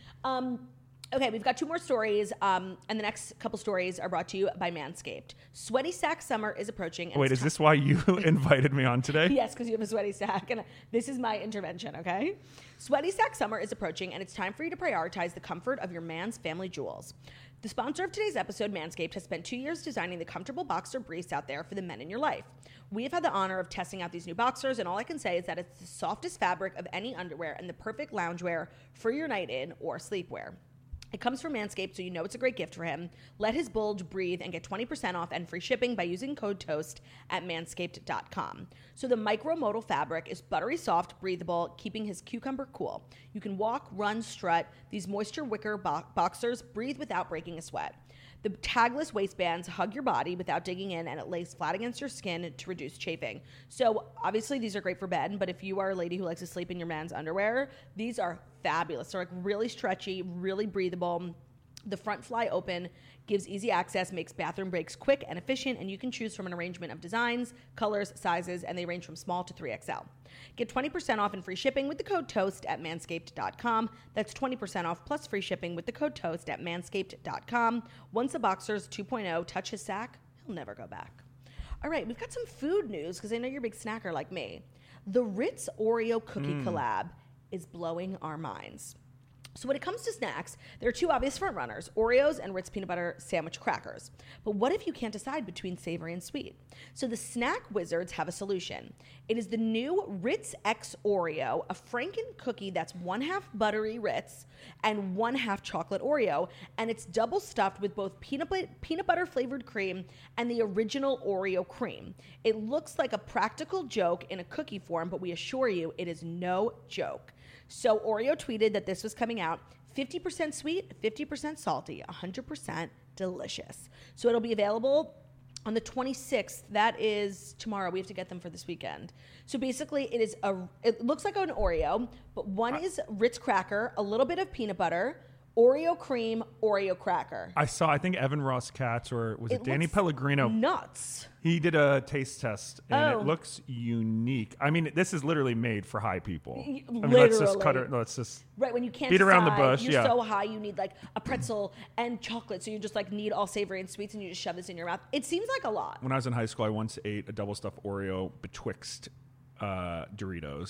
Um, okay, we've got two more stories, um, and the next couple stories are brought to you by Manscaped. Sweaty sack summer is approaching. And Wait, it's is this why you invited me on today? Yes, because you have a sweaty sack, and this is my intervention, okay? Sweaty sack summer is approaching, and it's time for you to prioritize the comfort of your man's family jewels. The sponsor of today's episode, Manscaped, has spent two years designing the comfortable boxer briefs out there for the men in your life. We have had the honor of testing out these new boxers, and all I can say is that it's the softest fabric of any underwear and the perfect loungewear for your night in or sleepwear. It comes from Manscaped, so you know it's a great gift for him. Let his bulge breathe and get twenty percent off and free shipping by using code TOAST at manscaped dot com. So the micromodal fabric is buttery soft, breathable, keeping his cucumber cool. You can walk, run, strut. These moisture wicker bo- boxers breathe without breaking a sweat. The tagless waistbands hug your body without digging in, and it lays flat against your skin to reduce chafing. So obviously these are great for bed, but if you are a lady who likes to sleep in your man's underwear, these are fabulous. They're like really stretchy, really breathable. The front fly open, gives easy access, makes bathroom breaks quick and efficient, and you can choose from an arrangement of designs, colors, sizes, and they range from small to three X L. Get twenty percent off and free shipping with the code TOAST at manscaped dot com. That's twenty percent off plus free shipping with the code TOAST at manscaped dot com. Once the Boxers two point oh touch his sack, he'll never go back. All right, we've got some food news because I know you're a big snacker like me. The Ritz Oreo cookie collab is blowing our minds. So when it comes to snacks, there are two obvious front runners, Oreos and Ritz peanut butter sandwich crackers. But what if you can't decide between savory and sweet? So the snack wizards have a solution. It is the new Ritz X Oreo, a Franken cookie that's one half buttery Ritz and one half chocolate Oreo, and it's double stuffed with both peanut, peanut butter flavored cream and the original Oreo cream. It looks like a practical joke in a cookie form, but we assure you it is no joke. So Oreo tweeted that this was coming out fifty percent sweet, fifty percent salty, one hundred percent delicious. So it'll be available on the twenty-sixth. That is tomorrow. We have to get them for this weekend. So basically it is a, it looks like an Oreo, but one is Ritz cracker, a little bit of peanut butter, Oreo cream, Oreo cracker. I saw, I think Evan Ross Katz, or was it, It Danny looks Pellegrino? Nuts. He did a taste test, and Oh. it looks unique. I mean, this is literally made for high people. Y- I mean, let's just cut literally. it. Let's just Right, when you can't beat around the decide, bush. you're Yeah. so high, you need like a pretzel and chocolate, so you just like need all savory and sweets, and you just shove this in your mouth. It seems like a lot. When I was in high school, I once ate a double stuffed Oreo betwixt uh, Doritos.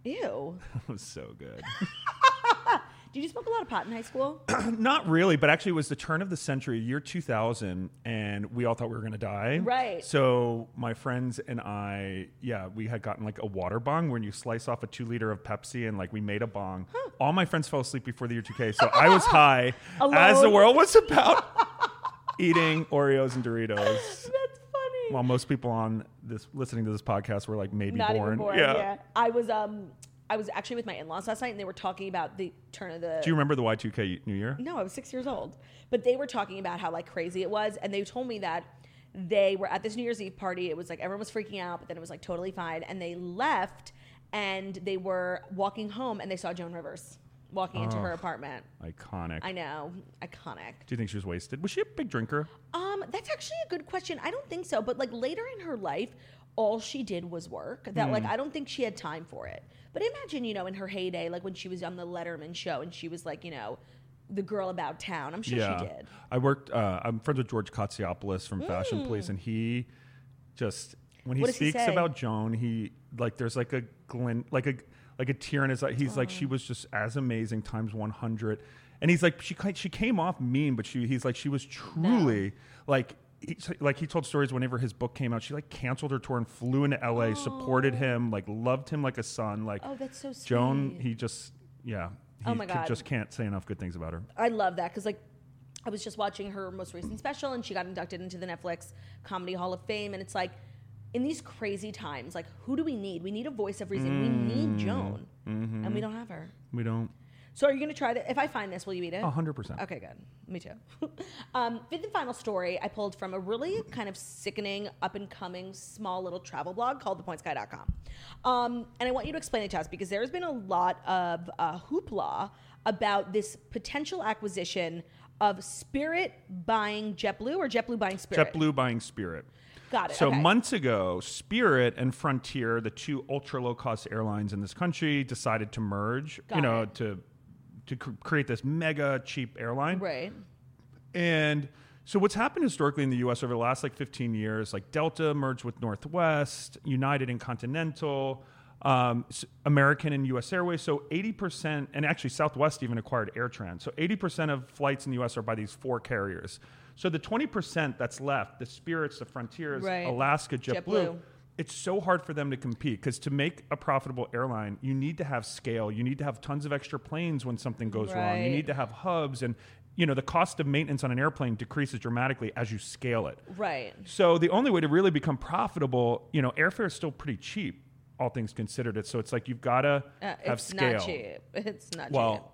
Ew. It was so good. Did you smoke a lot of pot in high school? Not really, but actually it was the turn of the century, year two thousand, and we all thought we were going to die. Right. So my friends and I, yeah, we had gotten like a water bong when you slice off a two liter of Pepsi, and like we made a bong. Huh. All my friends fell asleep before the year two K, so I was high as the world was about eating Oreos and Doritos. That's funny. While most people on this listening to this podcast were like maybe Not born. Even born. Yeah. yeah. I was um I was actually with my in-laws last night, and they were talking about the turn of the... Do you remember the Y two K New Year? No, I was six years old. But they were talking about how, like, crazy it was, and they told me that they were at this New Year's Eve party. It was like everyone was freaking out, but then it was, like, totally fine. And they left, and they were walking home, and they saw Joan Rivers walking into Oh, her apartment. Iconic. I know. Iconic. Do you think she was wasted? Was she a big drinker? Um, that's actually a good question. I don't think so. But, like, later in her life, all she did was work. That, like, I don't think she had time for it. But imagine, you know, in her heyday, like when she was on the Letterman show and she was like, you know, the girl about town. I'm sure Yeah. she did. I worked, uh, I'm friends with George Katsiopoulos from Fashion Mm. Police, and he just, when he What does he speaks say? about Joan, he, like, there's like a glint, like a, like a tear in his eye. He's like, Oh. she was just as amazing times one hundred. And he's like, she ki- she came off mean, but she, he's like, she was truly like, he, like he told stories whenever his book came out, she like canceled her tour and flew into L A, supported him, like loved him like a son. Like, Oh, that's so sweet. Joan, he just, yeah. He Oh my could- God. just can't say enough good things about her. I love that because, like, I was just watching her most recent special and she got inducted into the Netflix Comedy Hall of Fame. And it's like, in these crazy times, like, who do we need? We need a voice of reason. We need Joan. Mm-hmm. And we don't have her. We don't. So are you going to try to, if I find this, will you eat it? A hundred percent. Okay, good. Me too. um, fifth and final story I pulled from a really kind of sickening, up-and-coming, small little travel blog called the points guy dot com. Um, and I want you to explain it to us because there has been a lot of uh, hoopla about this potential acquisition of Spirit buying JetBlue or JetBlue buying Spirit. JetBlue buying Spirit. Got it. So okay. months ago, Spirit and Frontier, the two ultra low cost airlines in this country, decided to merge. Got you know, it. to to cr- create this mega cheap airline. Right. And so what's happened historically in the U S over the last like fifteen years, like Delta merged with Northwest, United and Continental, um, s- American and U S Airways. So eighty percent, and actually Southwest even acquired AirTran. So eighty percent of flights in the U S are by these four carriers. So the twenty percent that's left, the Spirits, the Frontiers, Right. Alaska, JetBlue, JetBlue. it's so hard for them to compete because to make a profitable airline, you need to have scale. You need to have tons of extra planes when something goes wrong. You Right. need to have hubs, and you know the cost of maintenance on an airplane decreases dramatically as you scale it. Right. So the only way to really become profitable, you know, airfare is still pretty cheap, all things considered. It so it's like you've got to Uh, have it's scale. not cheap. It's not cheap. Well,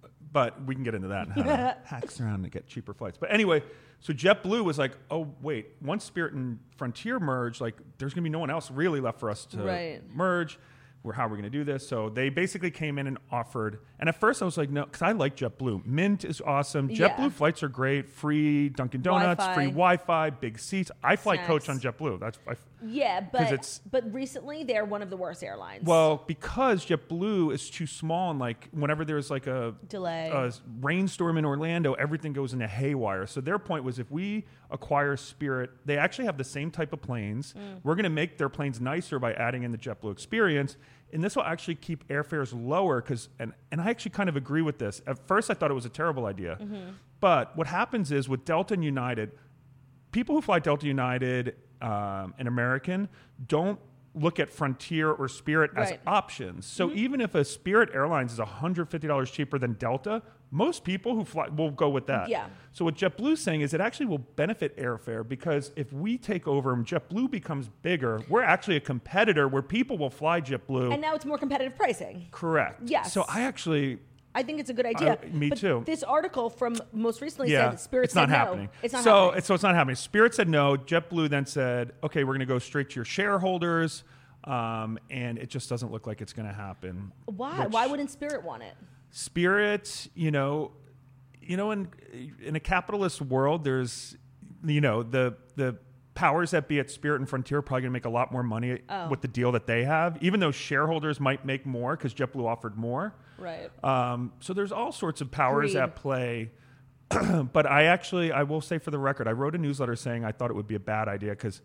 but we can get into that and how to hacks around to get cheaper flights. But anyway, so JetBlue was like, oh, wait, once Spirit and Frontier merge, like there's going to be no one else really left for us to Right. merge. We're, how are we going to do this? So they basically came in and offered. And at first I was like, no, because I like JetBlue. Mint is awesome. Yeah. JetBlue flights are great. Free Dunkin' Donuts, Wi-Fi. free Wi-Fi, big seats. I fly Snacks. coach on JetBlue. That's I, Yeah, but it's- but recently they're one of the worst airlines. well, because JetBlue is too small, and like whenever there's like a Delay. a rainstorm in Orlando, everything goes into haywire. So their point was, if we acquire Spirit, they actually have the same type of planes. Mm. We're going to make their planes nicer by adding in the JetBlue experience, and this will actually keep airfares lower. Because and and I actually kind of agree with this. At first, I thought it was a terrible idea, Mm-hmm. but what happens is with Delta and United, people who fly Delta, United, um, and American don't look at Frontier or Spirit as Right. options. So Mm-hmm. even if a Spirit Airlines is one hundred fifty dollars cheaper than Delta, most people who fly will go with that. Yeah. So what JetBlue's saying is it actually will benefit airfare because if we take over and JetBlue becomes bigger, we're actually a competitor where people will fly JetBlue. and now it's more competitive pricing. Correct. Yes. So I actually... I think it's a good idea. I- me But too. This article from most recently Yeah, said that Spirit it's not said happening. no. It's not so happening. It's, so it's not happening. Spirit said no. JetBlue then said, okay, we're going to go straight to your shareholders, um, and it just doesn't look like it's going to happen. Why? Which- Why wouldn't Spirit want it? Spirit, you know, you know, in in a capitalist world, there's, you know, the the powers that be at Spirit and Frontier are probably going to make a lot more money Oh. with the deal that they have, even though shareholders might make more because JetBlue offered more. Right. Um, so there's all sorts of powers Greed. at play. But I actually, I will say for the record, I wrote a newsletter saying I thought it would be a bad idea because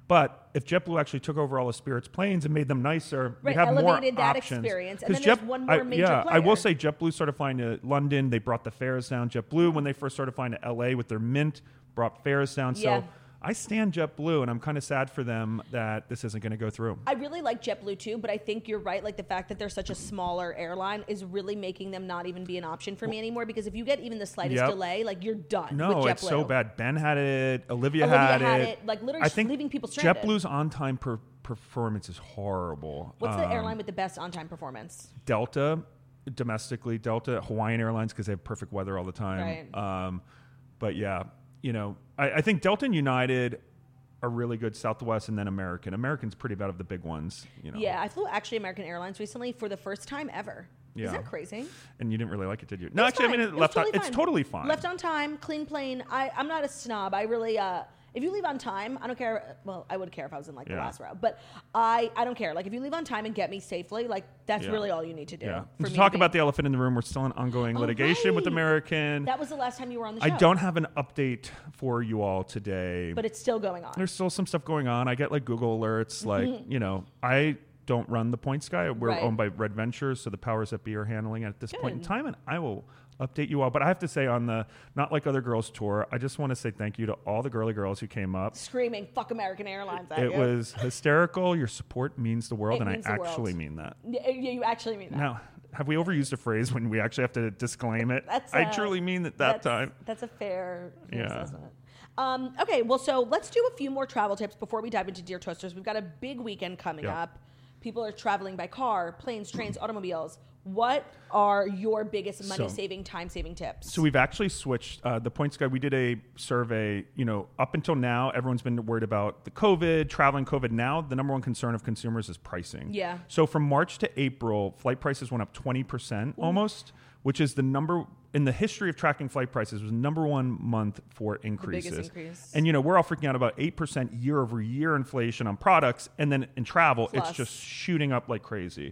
But if JetBlue actually took over all the Spirit's planes and made them nicer, Right, we'd have more elevated that options. experience. And then Jet- there's one more I, major yeah, I will say player. JetBlue started flying to London. They brought the fares down. JetBlue, when they first started flying to L A with their Mint, brought fares down. Yeah. So I stand JetBlue, and I'm kind of sad for them that this isn't going to go through. I really like JetBlue too, but I think you're right. Like the fact that they're such a smaller airline is really making them not even be an option for me anymore. Because if you get even the slightest Yep. delay, like you're done. No, with JetBlue. it's so bad. Ben had it. Olivia, Olivia had, had it. it, like, literally I think leaving people stranded. JetBlue's on-time per- performance is horrible. What's the Um, airline with the best on-time performance? Delta, domestically, Delta, Hawaiian Airlines, because they have perfect weather all the time. Right. Um, but yeah, you know, I, I think Delta and United are really good. Southwest and then American. American's pretty bad of the big ones. You know. Yeah, I flew actually American Airlines recently for the first time ever. Yeah. Isn't that crazy? And you didn't really like it, did you? No, It's actually, fine. I mean, it was left totally on, it's totally fine. Left on time, clean plane. I, I'm not a snob. I really, uh, if you leave on time, I don't care. Well, I would care if I was in like the Yeah. last row, but I, I don't care. Like if you leave on time and get me safely, like that's Yeah. really all you need to do. Yeah. For To me talk be- about the elephant in the room, we're still in ongoing Oh, litigation with right. American. That was the last time you were on the show. I don't have an update for you all today. But it's still going on. There's still some stuff going on. I get like Google alerts. Like, you know, I don't run the Point Sky. We're Right. owned by Red Ventures, so the powers that be are handling it at this point in Good. time, and I will update you all. But I have to say, on the Not Like Other Girls tour, I just want to say thank you to all the girly girls who came up. Screaming, fuck American Airlines at It you. was hysterical. Your support means the world, It and means I the world. actually mean that. Yeah, you actually mean that. Now, have we overused a phrase when we actually have to disclaim it? That's I uh, truly mean it that that's, time. That's a fair Yeah. assessment. Um, okay, well, so let's do a few more travel tips before we dive into Dear Toasters. We've got a big weekend coming Yeah. up. People are traveling by car, planes, trains, automobiles. What are your biggest money-saving, time-saving tips? So we've actually switched uh, the Point Sky. We did a survey. You know, up until now, everyone's been worried about the COVID, traveling COVID. Now, the number one concern of consumers is pricing. Yeah. So from March to April, flight prices went up twenty percent almost, which is the number in the history of tracking flight prices was the number one month for increases. biggest increase. And you know, we're all freaking out about eight percent year over year inflation on products, and then in travel, Plus. it's just shooting up like crazy.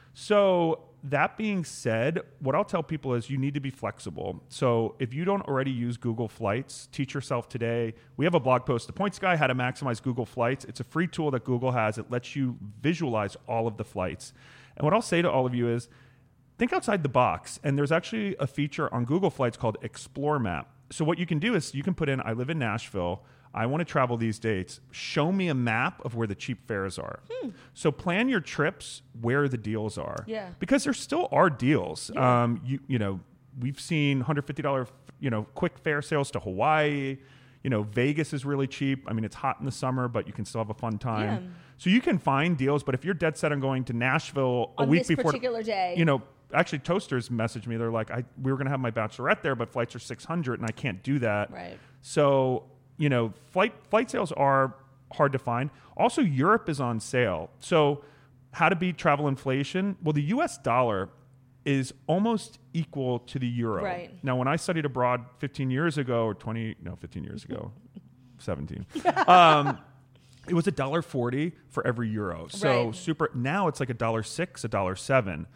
So that being said, what I'll tell people is you need to be flexible. So if you don't already use Google Flights, teach yourself today. We have a blog post, The Point Sky, How to Maximize Google Flights. It's a free tool that Google has. It lets you visualize all of the flights. And what I'll say to all of you is think outside the box. And there's actually a feature on Google Flights called Explore Map. So what you can do is you can put in, I live in Nashville. I want to travel these dates. Show me a map of where the cheap fares are. Hmm. So plan your trips where the deals are. Yeah. Because there still are deals. Yeah. Um, you you know, we've seen one hundred fifty dollars you know quick fare sales to Hawaii. You know, Vegas is really cheap. I mean, it's hot in the summer, but you can still have a fun time. Yeah. So you can find deals. But if you're dead set on going to Nashville a On week this before, particular day. you know. Actually, Toasters messaged me. They're like, I, we were going to have my bachelorette there, but flights are six hundred and I can't do that. Right. So, you know, flight flight sales are hard to find. Also, Europe is on sale. So how to beat travel inflation? Well, the U S dollar is almost equal to the euro. Right. Now, when I studied abroad fifteen years ago, or twenty, no, fifteen years ago, seventeen, um, it was a dollar forty for every euro. So Right. super. Now it's like a dollar six, a dollar seven.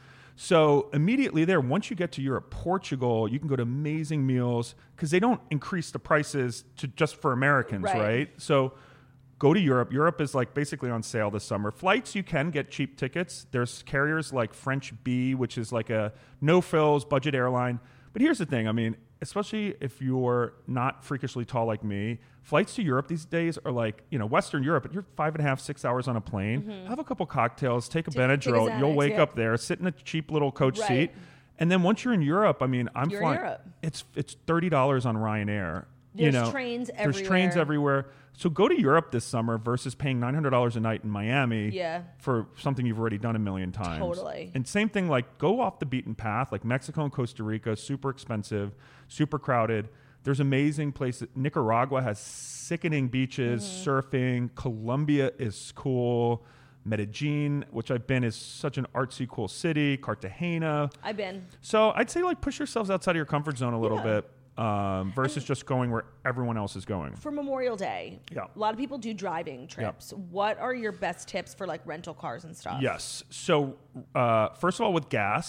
So immediately there, once you get to Europe, Portugal, you can go to amazing meals because they don't increase the prices to just for Americans, Right. right? So go to Europe. Europe is like basically on sale this summer. Flights, you can get cheap tickets. There's carriers like French Bee, which is like a no frills budget airline. But here's the thing. I mean, especially if you're not freakishly tall like me, flights to Europe these days are like, you know, Western Europe, you're five and a half, six hours on a plane, Mm-hmm. have a couple cocktails, take a take a Benadryl, you'll Xanax, wake yeah. up there, sit in a cheap little coach Right. seat. And then once you're in Europe, I mean, I'm You're in flying. Europe. It's it's thirty dollars on Ryanair. you There's know, trains There's trains everywhere. everywhere. So go to Europe this summer versus paying nine hundred dollars a night in Miami Yeah. for something you've already done a million times. Totally. And same thing, like go off the beaten path, like Mexico and Costa Rica, super expensive, super crowded. There's amazing places. Nicaragua has sickening beaches, Mm-hmm. surfing. Colombia is cool. Medellin, which I've been, is such an artsy, cool city. Cartagena. I've been. So I'd say like push yourselves outside of your comfort zone a little Yeah. bit um, versus just going where everyone else is going. For Memorial Day, Yeah. a lot of people do driving trips. What are your best tips for like rental cars and stuff? Yes. So uh, first of all, with gas,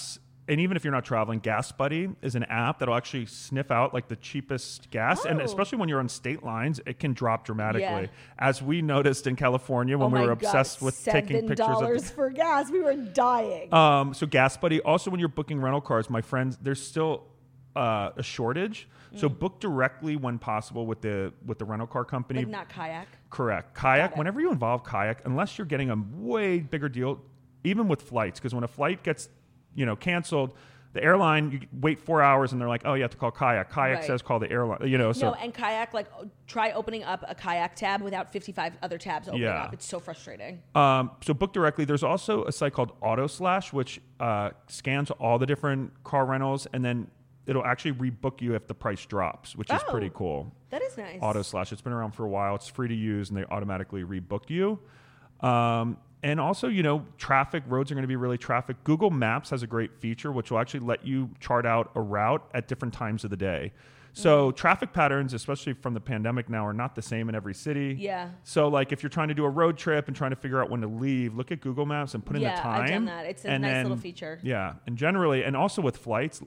and even if you're not traveling, Gas Buddy is an app that'll actually sniff out like the cheapest gas. Oh. And especially when you're on state lines, it can drop dramatically. Yeah. As we noticed in California when oh we my were God, obsessed with taking pictures seven of dollars for gas. We were dying. Um, so Gas Buddy, also when you're booking rental cars, my friends, there's still uh, a shortage. So Mm. book directly when possible with the with the rental car company. Like not Kayak. Correct. Kayak, whenever you involve Kayak, unless you're getting a way bigger deal, even with flights, because when a flight gets, you know, canceled, the airline, you wait four hours and they're like, oh, you have to call Kayak. Kayak Right. says call the airline, you know. So No, and Kayak, like, try opening up a Kayak tab without fifty-five other tabs opening Yeah. up. It's so frustrating. Um, so book directly. There's also a site called AutoSlash, which uh, scans all the different car rentals, and then it'll actually rebook you if the price drops, which is Oh. pretty cool. That is nice. AutoSlash. It's been around for a while. It's free to use, and they automatically rebook you. Um, and also, you know, traffic, roads are going to be really traffic. Google Maps has a great feature, which will actually let you chart out a route at different times of the day. So traffic patterns, especially from the pandemic now, are not the same in every city. Yeah. So like if you're trying to do a road trip and trying to figure out when to leave, look at Google Maps and put in Yeah, the time. I've done that. It's a and nice then- little feature. Yeah. And generally, and also with flights,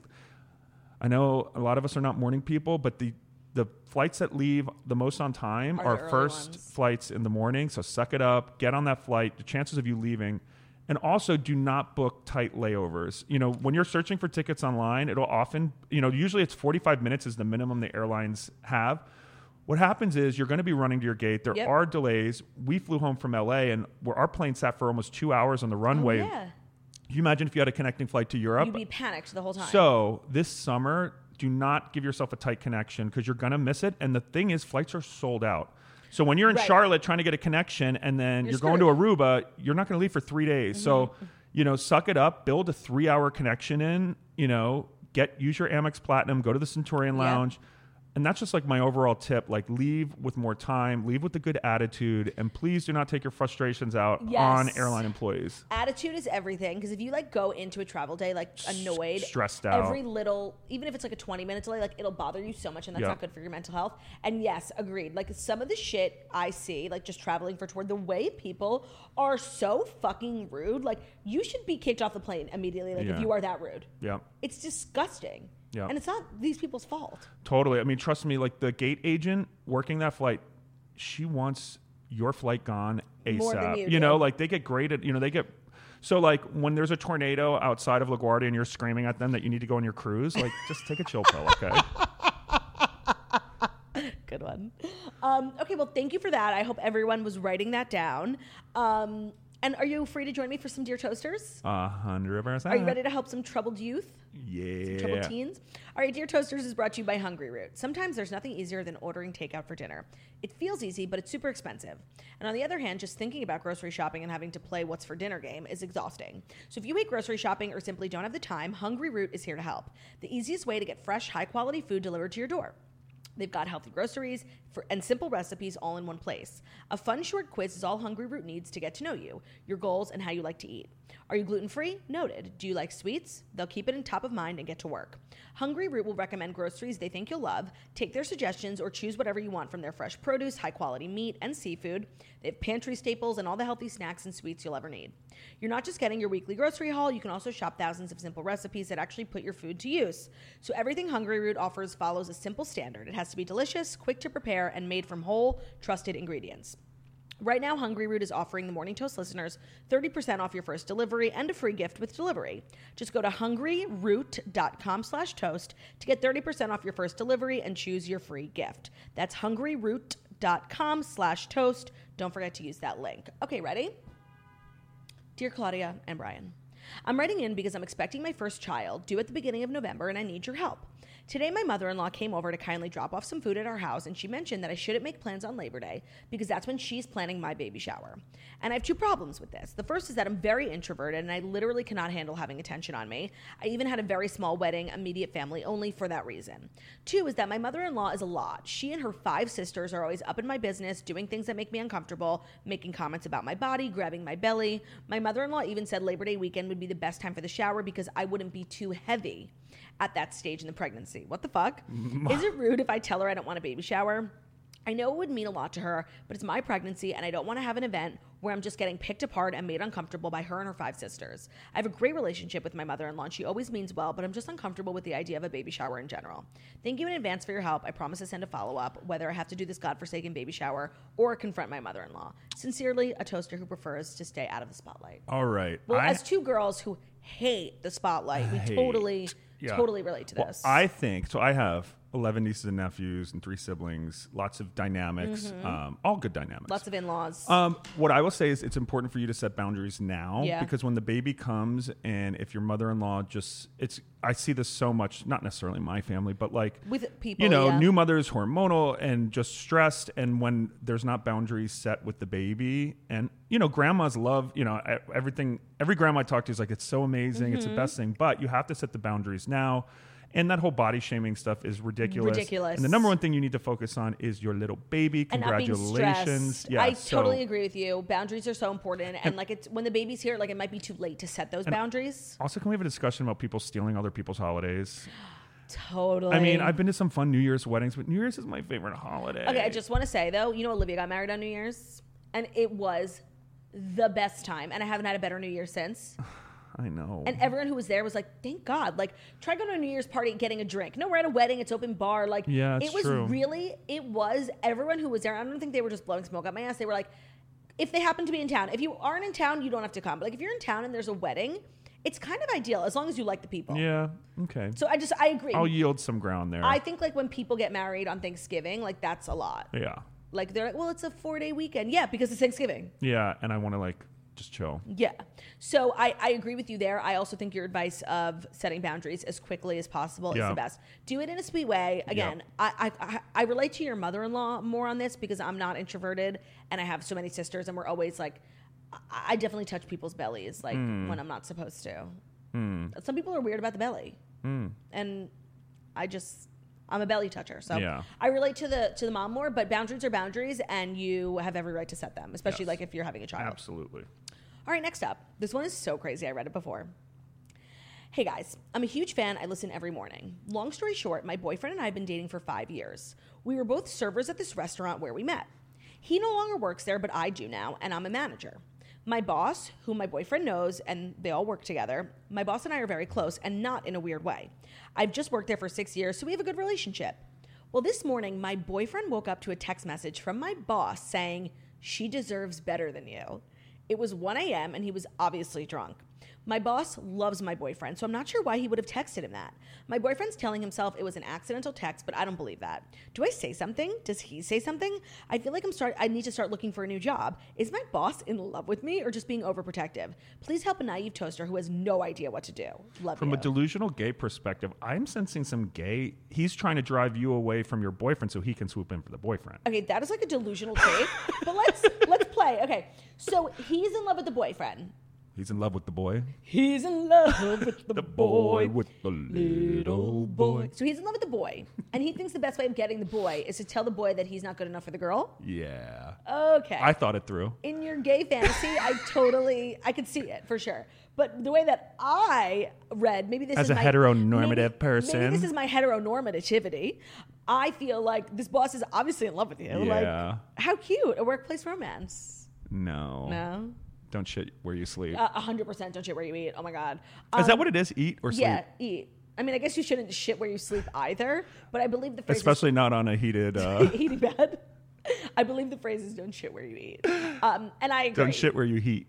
I know a lot of us are not morning people, but the the flights that leave the most on time Are are, the early first ones. flights in the morning. So suck it up, get on that flight. The chances of you leaving. And also do not book tight layovers. You know, when you're searching for tickets online, it'll often, you know, usually it's forty-five minutes is the minimum the airlines have. What happens is you're going to be running to your gate. There Yep. are delays. We flew home from L A and where our plane sat for almost two hours on the runway. Oh, yeah. Can you imagine if you had a connecting flight to Europe? You'd be panicked the whole time. So this summer, do not give yourself a tight connection because you're going to miss it. And the thing is, flights are sold out. So when you're in Right. Charlotte trying to get a connection and then You're you're, going to screwed. Aruba, you're not going to leave for three days. So, you know, suck it up, build a three hour connection in, you know, get, use your Amex Platinum, go to the Centurion Yeah. Lounge. And that's just like my overall tip. Like leave with more time, leave with a good attitude, and please do not take your frustrations out Yes. on airline employees. Attitude is everything, because if you like go into a travel day like annoyed, stressed out. every little, even if it's like a twenty minute delay, like it'll bother you so much, and that's Yep. not good for your mental health. And yes, agreed. Like some of the shit I see, like just traveling for tour, the way people are so fucking rude. Like you should be kicked off the plane immediately. Like Yeah. if you are that rude, Yeah. it's disgusting. Yeah. And it's not these people's fault. Totally. I mean, trust me, like the gate agent working that flight, she wants your flight gone ASAP. More than you you know, do. like they get graded, you know, they get so like when there's a tornado outside of LaGuardia and you're screaming at them that you need to go on your cruise, like just take a chill pill, okay? Good one. Um, okay, well, thank you for that. I hope everyone was writing that down. Um, and are you free to join me for some Dear Toasters? A hundred percent. Are you ready to help some troubled youth? Yeah. Troubled teens? All right, Dear Toasters is brought to you by Hungry Root. Sometimes there's nothing easier than ordering takeout for dinner. It feels easy, but it's super expensive. And on the other hand, just thinking about grocery shopping and having to play what's for dinner game is exhausting. So if you hate grocery shopping or simply don't have the time, Hungry Root is here to help. The easiest way to get fresh, high-quality food delivered to your door. They've got healthy groceries for, and simple recipes all in one place. A fun short quiz is all Hungry Root needs to get to know you, your goals, and how you like to eat. Are you gluten-free? Noted. Do you like sweets? They'll keep it in top of mind and get to work. Hungry Root will recommend groceries they think you'll love, take their suggestions, or choose whatever you want from their fresh produce, high-quality meat, and seafood. They have pantry staples and all the healthy snacks and sweets you'll ever need. You're not just getting your weekly grocery haul, you can also shop thousands of simple recipes that actually put your food to use. So everything Hungry Root offers follows a simple standard. It has to be delicious, quick to prepare, and made from whole, trusted ingredients. Right now, Hungry Root is offering the Morning Toast listeners thirty percent off your first delivery and a free gift with delivery. Just go to hungryroot.com slash toast to get thirty percent off your first delivery and choose your free gift. That's hungryroot.com slash toast. Don't forget to use that link. Okay, ready? Dear Claudia and Brian, I'm writing in because I'm expecting my first child due at the beginning of November and I need your help. Today, my mother-in-law came over to kindly drop off some food at our house, and she mentioned that I shouldn't make plans on Labor Day because that's when she's planning my baby shower. And I have two problems with this. The first is that I'm very introverted, and I literally cannot handle having attention on me. I even had a very small wedding, immediate family only, for that reason. Two is that my mother-in-law is a lot. She and her five sisters are always up in my business, doing things that make me uncomfortable, making comments about my body, grabbing my belly. My mother-in-law even said Labor Day weekend would be the best time for the shower because I wouldn't be too heavy at that stage in the pregnancy. What the fuck? Is it rude if I tell her I don't want a baby shower? I know it would mean a lot to her, but it's my pregnancy and I don't want to have an event where I'm just getting picked apart and made uncomfortable by her and her five sisters. I have a great relationship with my mother-in-law and she always means well, but I'm just uncomfortable with the idea of a baby shower in general. Thank you in advance for your help. I promise to send a follow-up, whether I have to do this godforsaken baby shower or confront my mother-in-law. Sincerely, a toaster who prefers to stay out of the spotlight. All right. Well, I, as two girls who hate the spotlight, we Hate. totally, Yeah. totally relate to Well, this. I think so. I have eleven nieces and nephews and three siblings. Lots of dynamics. Um, all good dynamics. Lots of in-laws. Um, what I will say is it's important for you to set boundaries now Yeah. because when the baby comes and if your mother-in-law just it's I see this so much, not necessarily my family, but like With people, you know, yeah. new mothers hormonal and just stressed, and when there's not boundaries set with the baby, and you know, grandmas love, you know, e- everything every grandma I talk to is like it's so amazing, Mm-hmm. it's the best thing, but you have to set the boundaries now. And that whole body shaming stuff is ridiculous. Ridiculous. And the number one thing you need to focus on is your little baby. And not being Congratulations. stressed. Yeah, I so- totally agree with you. Boundaries are so important. And, like, it's when the baby's here, like, it might be too late to set those boundaries. Also, can we have a discussion about people stealing other people's holidays? Totally. I mean, I've been to some fun New Year's weddings, but New Year's is my favorite holiday. Okay, I just want to say, though, you know, Olivia got married on New Year's, and it was the best time. And I haven't had a better New Year since. I know. And everyone who was there was like, thank God. Like, try going to a New Year's party and getting a drink. No, we're at a wedding. It's open bar. Like, Yeah, it's it was true. really, it was, everyone who was there, I don't think they were just blowing smoke up my ass. They were like, if they happen to be in town. If you aren't in town, you don't have to come. But like, if you're in town and there's a wedding, it's kind of ideal as long as you like the people. Yeah, okay. So I just, I agree. I'll yield some ground there. I think like when people get married on Thanksgiving, like that's a lot. yeah. Like they're like, well, it's a four day weekend. Yeah, because it's Thanksgiving. Yeah, and I want to like just chill. Yeah. So I, I agree with you there. I also think your advice of setting boundaries as quickly as possible is Yeah. the best. Do it in a sweet way. Again, I, I I relate to your mother-in-law more on this because I'm not introverted and I have so many sisters and we're always like, I, I definitely touch people's bellies like Hmm. when I'm not supposed to. Some people are weird about the belly. Hmm. And I just... I'm a belly toucher, so Yeah. I relate to the to the mom more. But boundaries are boundaries, and you have every right to set them, especially Yes. like if you're having a child. Absolutely. All right, next up. This one is so crazy. I read it before. Hey guys, I'm a huge fan. I listen every morning. Long story short, my boyfriend and I have been dating for five years. We were both servers at this restaurant where we met. He no longer works there, but I do now, and I'm a manager. My boss, who my boyfriend knows, and they all work together, my boss and I are very close, and not in a weird way. I've just worked there for six years, so we have a good relationship. Well, this morning, my boyfriend woke up to a text message from my boss saying, she deserves better than you. It was one a.m., and he was obviously drunk. My boss loves my boyfriend, so I'm not sure why he would have texted him that. My boyfriend's telling himself it was an accidental text, but I don't believe that. Do I say something? Does he say something? I feel like I'm start. I need to start looking for a new job. Is my boss in love with me or just being overprotective? Please help a naive toaster who has no idea what to do. Love From you. a delusional gay perspective, I'm sensing some gay. He's trying to drive you away from your boyfriend so he can swoop in for the boyfriend. Okay, that is like a delusional take, but let's let's play. Okay, so he's in love with the boyfriend. He's in love with the boy. He's in love with the, The boy. boy with the little boy. So he's in love with the boy, and he thinks the best way of getting the boy is to tell the boy that he's not good enough for the girl. Yeah. Okay. I thought it through. In your gay fantasy, I totally, I could see it for sure. But the way that I read, maybe this As is a my, heteronormative maybe- person. Maybe this is my heteronormativity. I feel like this boss is obviously in love with you. Yeah. Like, how cute, a workplace romance. No. No? Don't shit where you sleep. A hundred percent don't shit where you eat. Oh my God. is that Um, what it is? Eat or sleep? Yeah, eat. I mean, I guess you shouldn't shit where you sleep either, but I believe the phrase Especially not on a heated. Uh, is eating bad. I believe the phrase is don't shit where you eat. Um, and I agree. don't shit where you heat.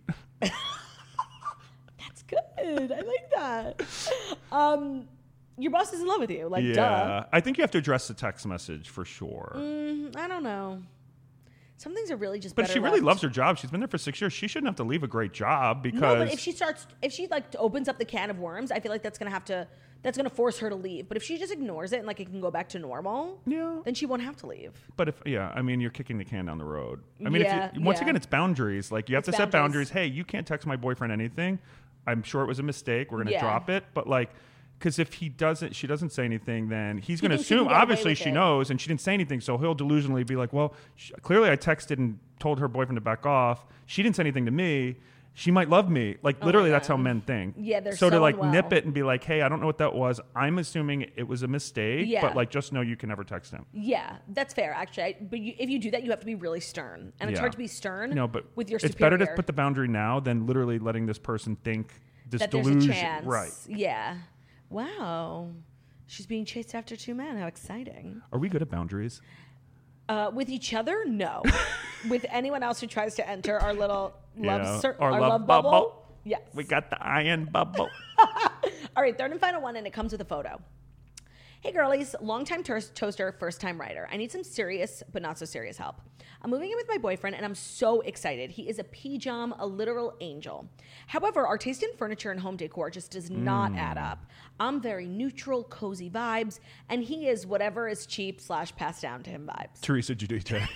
That's good. I like that. Um, your boss is in love with you. Like, yeah. duh. I think you have to address the text message for sure. Mm, I don't know. Some things are really just but better she really left. loves her job. She's been there for six years. She shouldn't have to leave a great job because. No, but if she starts, if she like opens up the can of worms, I feel like that's gonna have to, that's gonna force her to leave. But if she just ignores it and like it can go back to normal, Yeah. then she won't have to leave. But if yeah, I mean, you're kicking the can down the road. I mean, Yeah, if you, once yeah. again, it's boundaries. Like you have It's to set boundaries. boundaries. Hey, you can't text my boyfriend anything. I'm sure it was a mistake. We're gonna Yeah. drop it. But like, because if he doesn't, she doesn't say anything, then he's gonna thinks he can assume. get away Obviously, with she it. knows, and she didn't say anything. So he'll delusionally be like, well, sh- clearly I texted and told her boyfriend to back off. She didn't say anything to me. she might love me. Like literally, Oh my that's how God. men think. Yeah, they're so to so like unwell. nip it and be like, hey, I don't know what that was. I'm assuming it was a mistake, Yeah. but like just know you can never text him. Yeah, that's fair, actually. I, but you, if you do that, you have to be really stern. And it's Yeah. hard to be stern No, but with your it's superior. better to put the boundary now than literally letting this person think this that delusion. there's a chance. Right. Yeah. Wow. She's being chased after two men. How exciting. Are we good at boundaries? Uh, with each other, no. With anyone else who tries to enter our little love, Yeah. cir- Our our love love bubble. bubble. Yes. We got the iron bubble. All right, third and final one, and it comes with a photo. Hey girlies, longtime to- toaster, first time writer. I need some serious but not so serious help. I'm moving in with my boyfriend and I'm so excited. He is a pajam, a literal angel. However, our taste in furniture and home decor just does not Mm. add up. I'm very neutral, cozy vibes, and he is whatever is cheap slash passed down to him vibes. Teresa Giudice.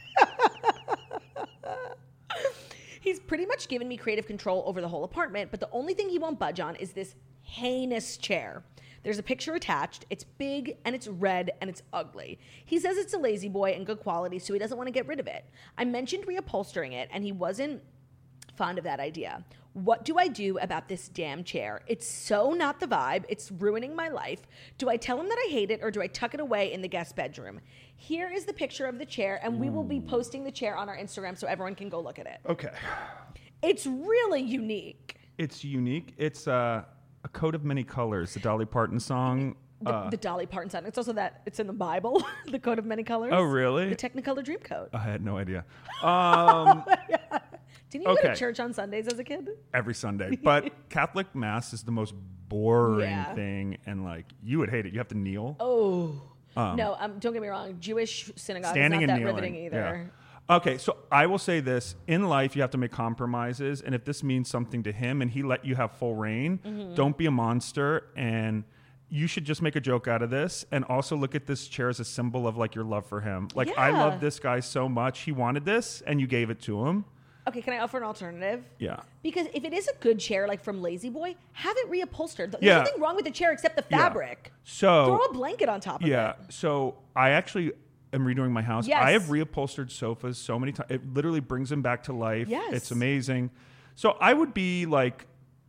He's pretty much given me creative control over the whole apartment, but the only thing he won't budge on is this heinous chair. There's a picture attached. It's big and it's red and it's ugly. He says it's a lazy boy and good quality, so he doesn't want to get rid of it. I mentioned reupholstering it and he wasn't fond of that idea. What do I do about this damn chair? It's so not the vibe. It's ruining my life. Do I tell him that I hate it or do I tuck it away in the guest bedroom? Here is the picture of the chair, and we will be posting the chair on our Instagram so everyone can go look at it. Okay. It's really unique. It's unique. It's uh, a coat of many colors, the Dolly Parton song. The, Uh, the Dolly Parton song. It's also that it's in the Bible, the coat of many colors. Oh, really? The Technicolor Dreamcoat. I had no idea. Um, Didn't you go okay. to church on Sundays as a kid? every Sunday. But Catholic Mass is the most boring Yeah. thing, and like you would hate it. You have to kneel. Oh. no, um, don't get me wrong. Jewish synagogue Standing is not and that kneeling. riveting either. Yeah. Okay, so I will say this. In life, you have to make compromises. And if this means something to him and he let you have full reign, Mm-hmm. don't be a monster. And you should just make a joke out of this. And also look at this chair as a symbol of like your love for him. Like, I Yeah. love this guy so much. He wanted this and you gave it to him. Okay, can I offer an alternative? Yeah. Because if it is a good chair, like from Lazy Boy, have it reupholstered. There's Yeah. nothing wrong with the chair except the Yeah. fabric. So Throw a blanket on top of Yeah. it. So I actually am redoing my house. Yes. I have reupholstered sofas so many times. It literally brings them back to life. Yes. It's amazing. So I would be like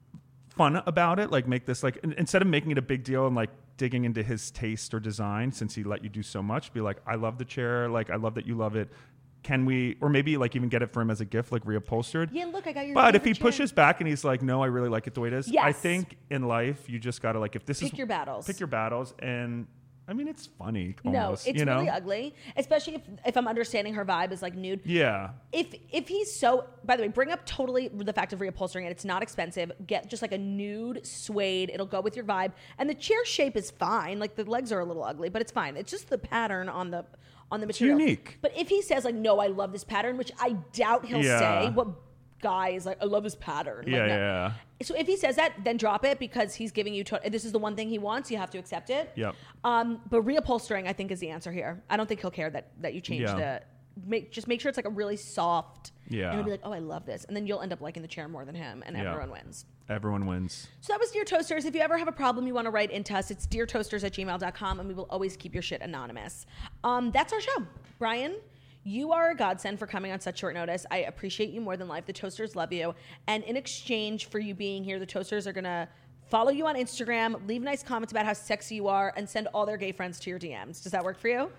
fun about it. Like make this like, in- instead of making it a big deal and like digging into his taste or design, since he let you do so much, be like, I love the chair. Like, I love that you love it. Can we, or maybe like even get it for him as a gift, like reupholstered. Yeah, look, I got your But if favorite he chair. pushes back and he's like, no, I really like it the way it is. I Yes. think in life, you just got to like, if this is Pick your battles. pick your battles. And I mean, it's funny. No, Almost, it's you know? really ugly, especially if, if I'm understanding her vibe is like nude. Yeah. If if he's so, by the way, bring up totally the fact of reupholstering it. It's not expensive. Get just like a nude suede. It'll go with your vibe. And the chair shape is fine. Like the legs are a little ugly, but it's fine. It's just the pattern on the on the material. unique. But if he says like, no, I love this pattern, which I doubt he'll Yeah. say. What guy is like, I love this pattern? Yeah, like, no. yeah, So if he says that, then drop it because he's giving you. To- this is the one thing he wants. You have to accept it. Yep. Um, but reupholstering, I think, is the answer here. I don't think he'll care that that you change Yeah. the. Make just make sure it's like a really soft. Yeah. And he'll be like, oh, I love this, and then you'll end up liking the chair more than him, and Yeah. everyone wins. Everyone wins. So that was Dear Toasters. If you ever have a problem you want to write into us, it's dear toasters at gmail dot com, and we will always keep your shit anonymous. Um, that's our show. Brian, you are a godsend for coming on such short notice. I appreciate you more than life. The Toasters love you. And in exchange for you being here, the Toasters are going to follow you on Instagram, leave nice comments about how sexy you are, and send all their gay friends to your D Ms. Does that work for you?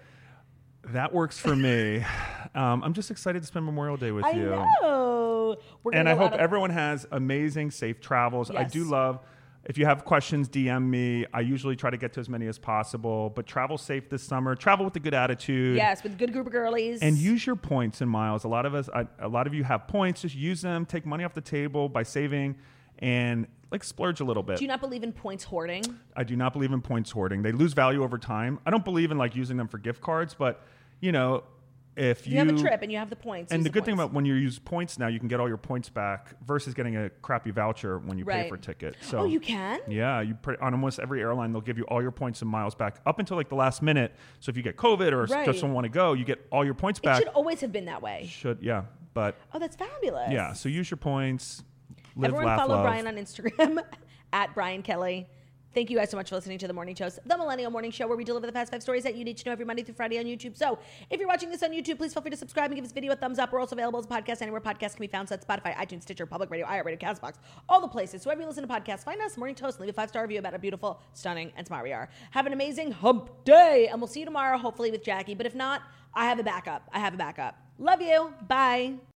That works for me. Um, I'm just excited to spend Memorial Day with I you. know. We're gonna And I go hope out of- everyone has amazing, safe travels. I Yes. do love, if you have questions, D M me. I usually try to get to as many as possible. But travel safe this summer. Travel with a good attitude. Yes, with a good group of girlies. And use your points and miles. A lot of us, I, a lot of you have points. Just use them. Take money off the table by saving, and like splurge a little bit. Do you not believe in points hoarding? I do not believe in points hoarding. They lose value over time. I don't believe in like using them for gift cards, but you know, if You, you, have a trip and you have the points. and use the good thing points. about when you use points now, you can get all your points back versus getting a crappy voucher when you pay Right. for a ticket. So Oh, you can? yeah, you pre- on almost every airline they'll give you all your points and miles back up until like the last minute. So if you get COVID or Right. just don't want to go, you get all your points It back. should always have been that way. Should yeah, but Oh, that's fabulous. yeah. So use your points. Live, Everyone laugh, follow love. Brian on Instagram at Brian Kelly. Thank you guys so much for listening to The Morning Toast, the Millennial Morning Show, where we deliver the past five stories that you need to know every Monday through Friday on YouTube. So if you're watching this on YouTube, please feel free to subscribe and give this video a thumbs up. We're also available as a podcast anywhere podcasts can be found, so that's Spotify, iTunes, Stitcher, Public Radio, iHeartRadio, CastBox, all the places. So wherever you listen to podcasts, find us, Morning Toast, and leave a five-star review about how beautiful, stunning, and smart we are. Have an amazing hump day, and we'll see you tomorrow, hopefully with Jackie. But if not, I have a backup. I have a backup. Love you. Bye.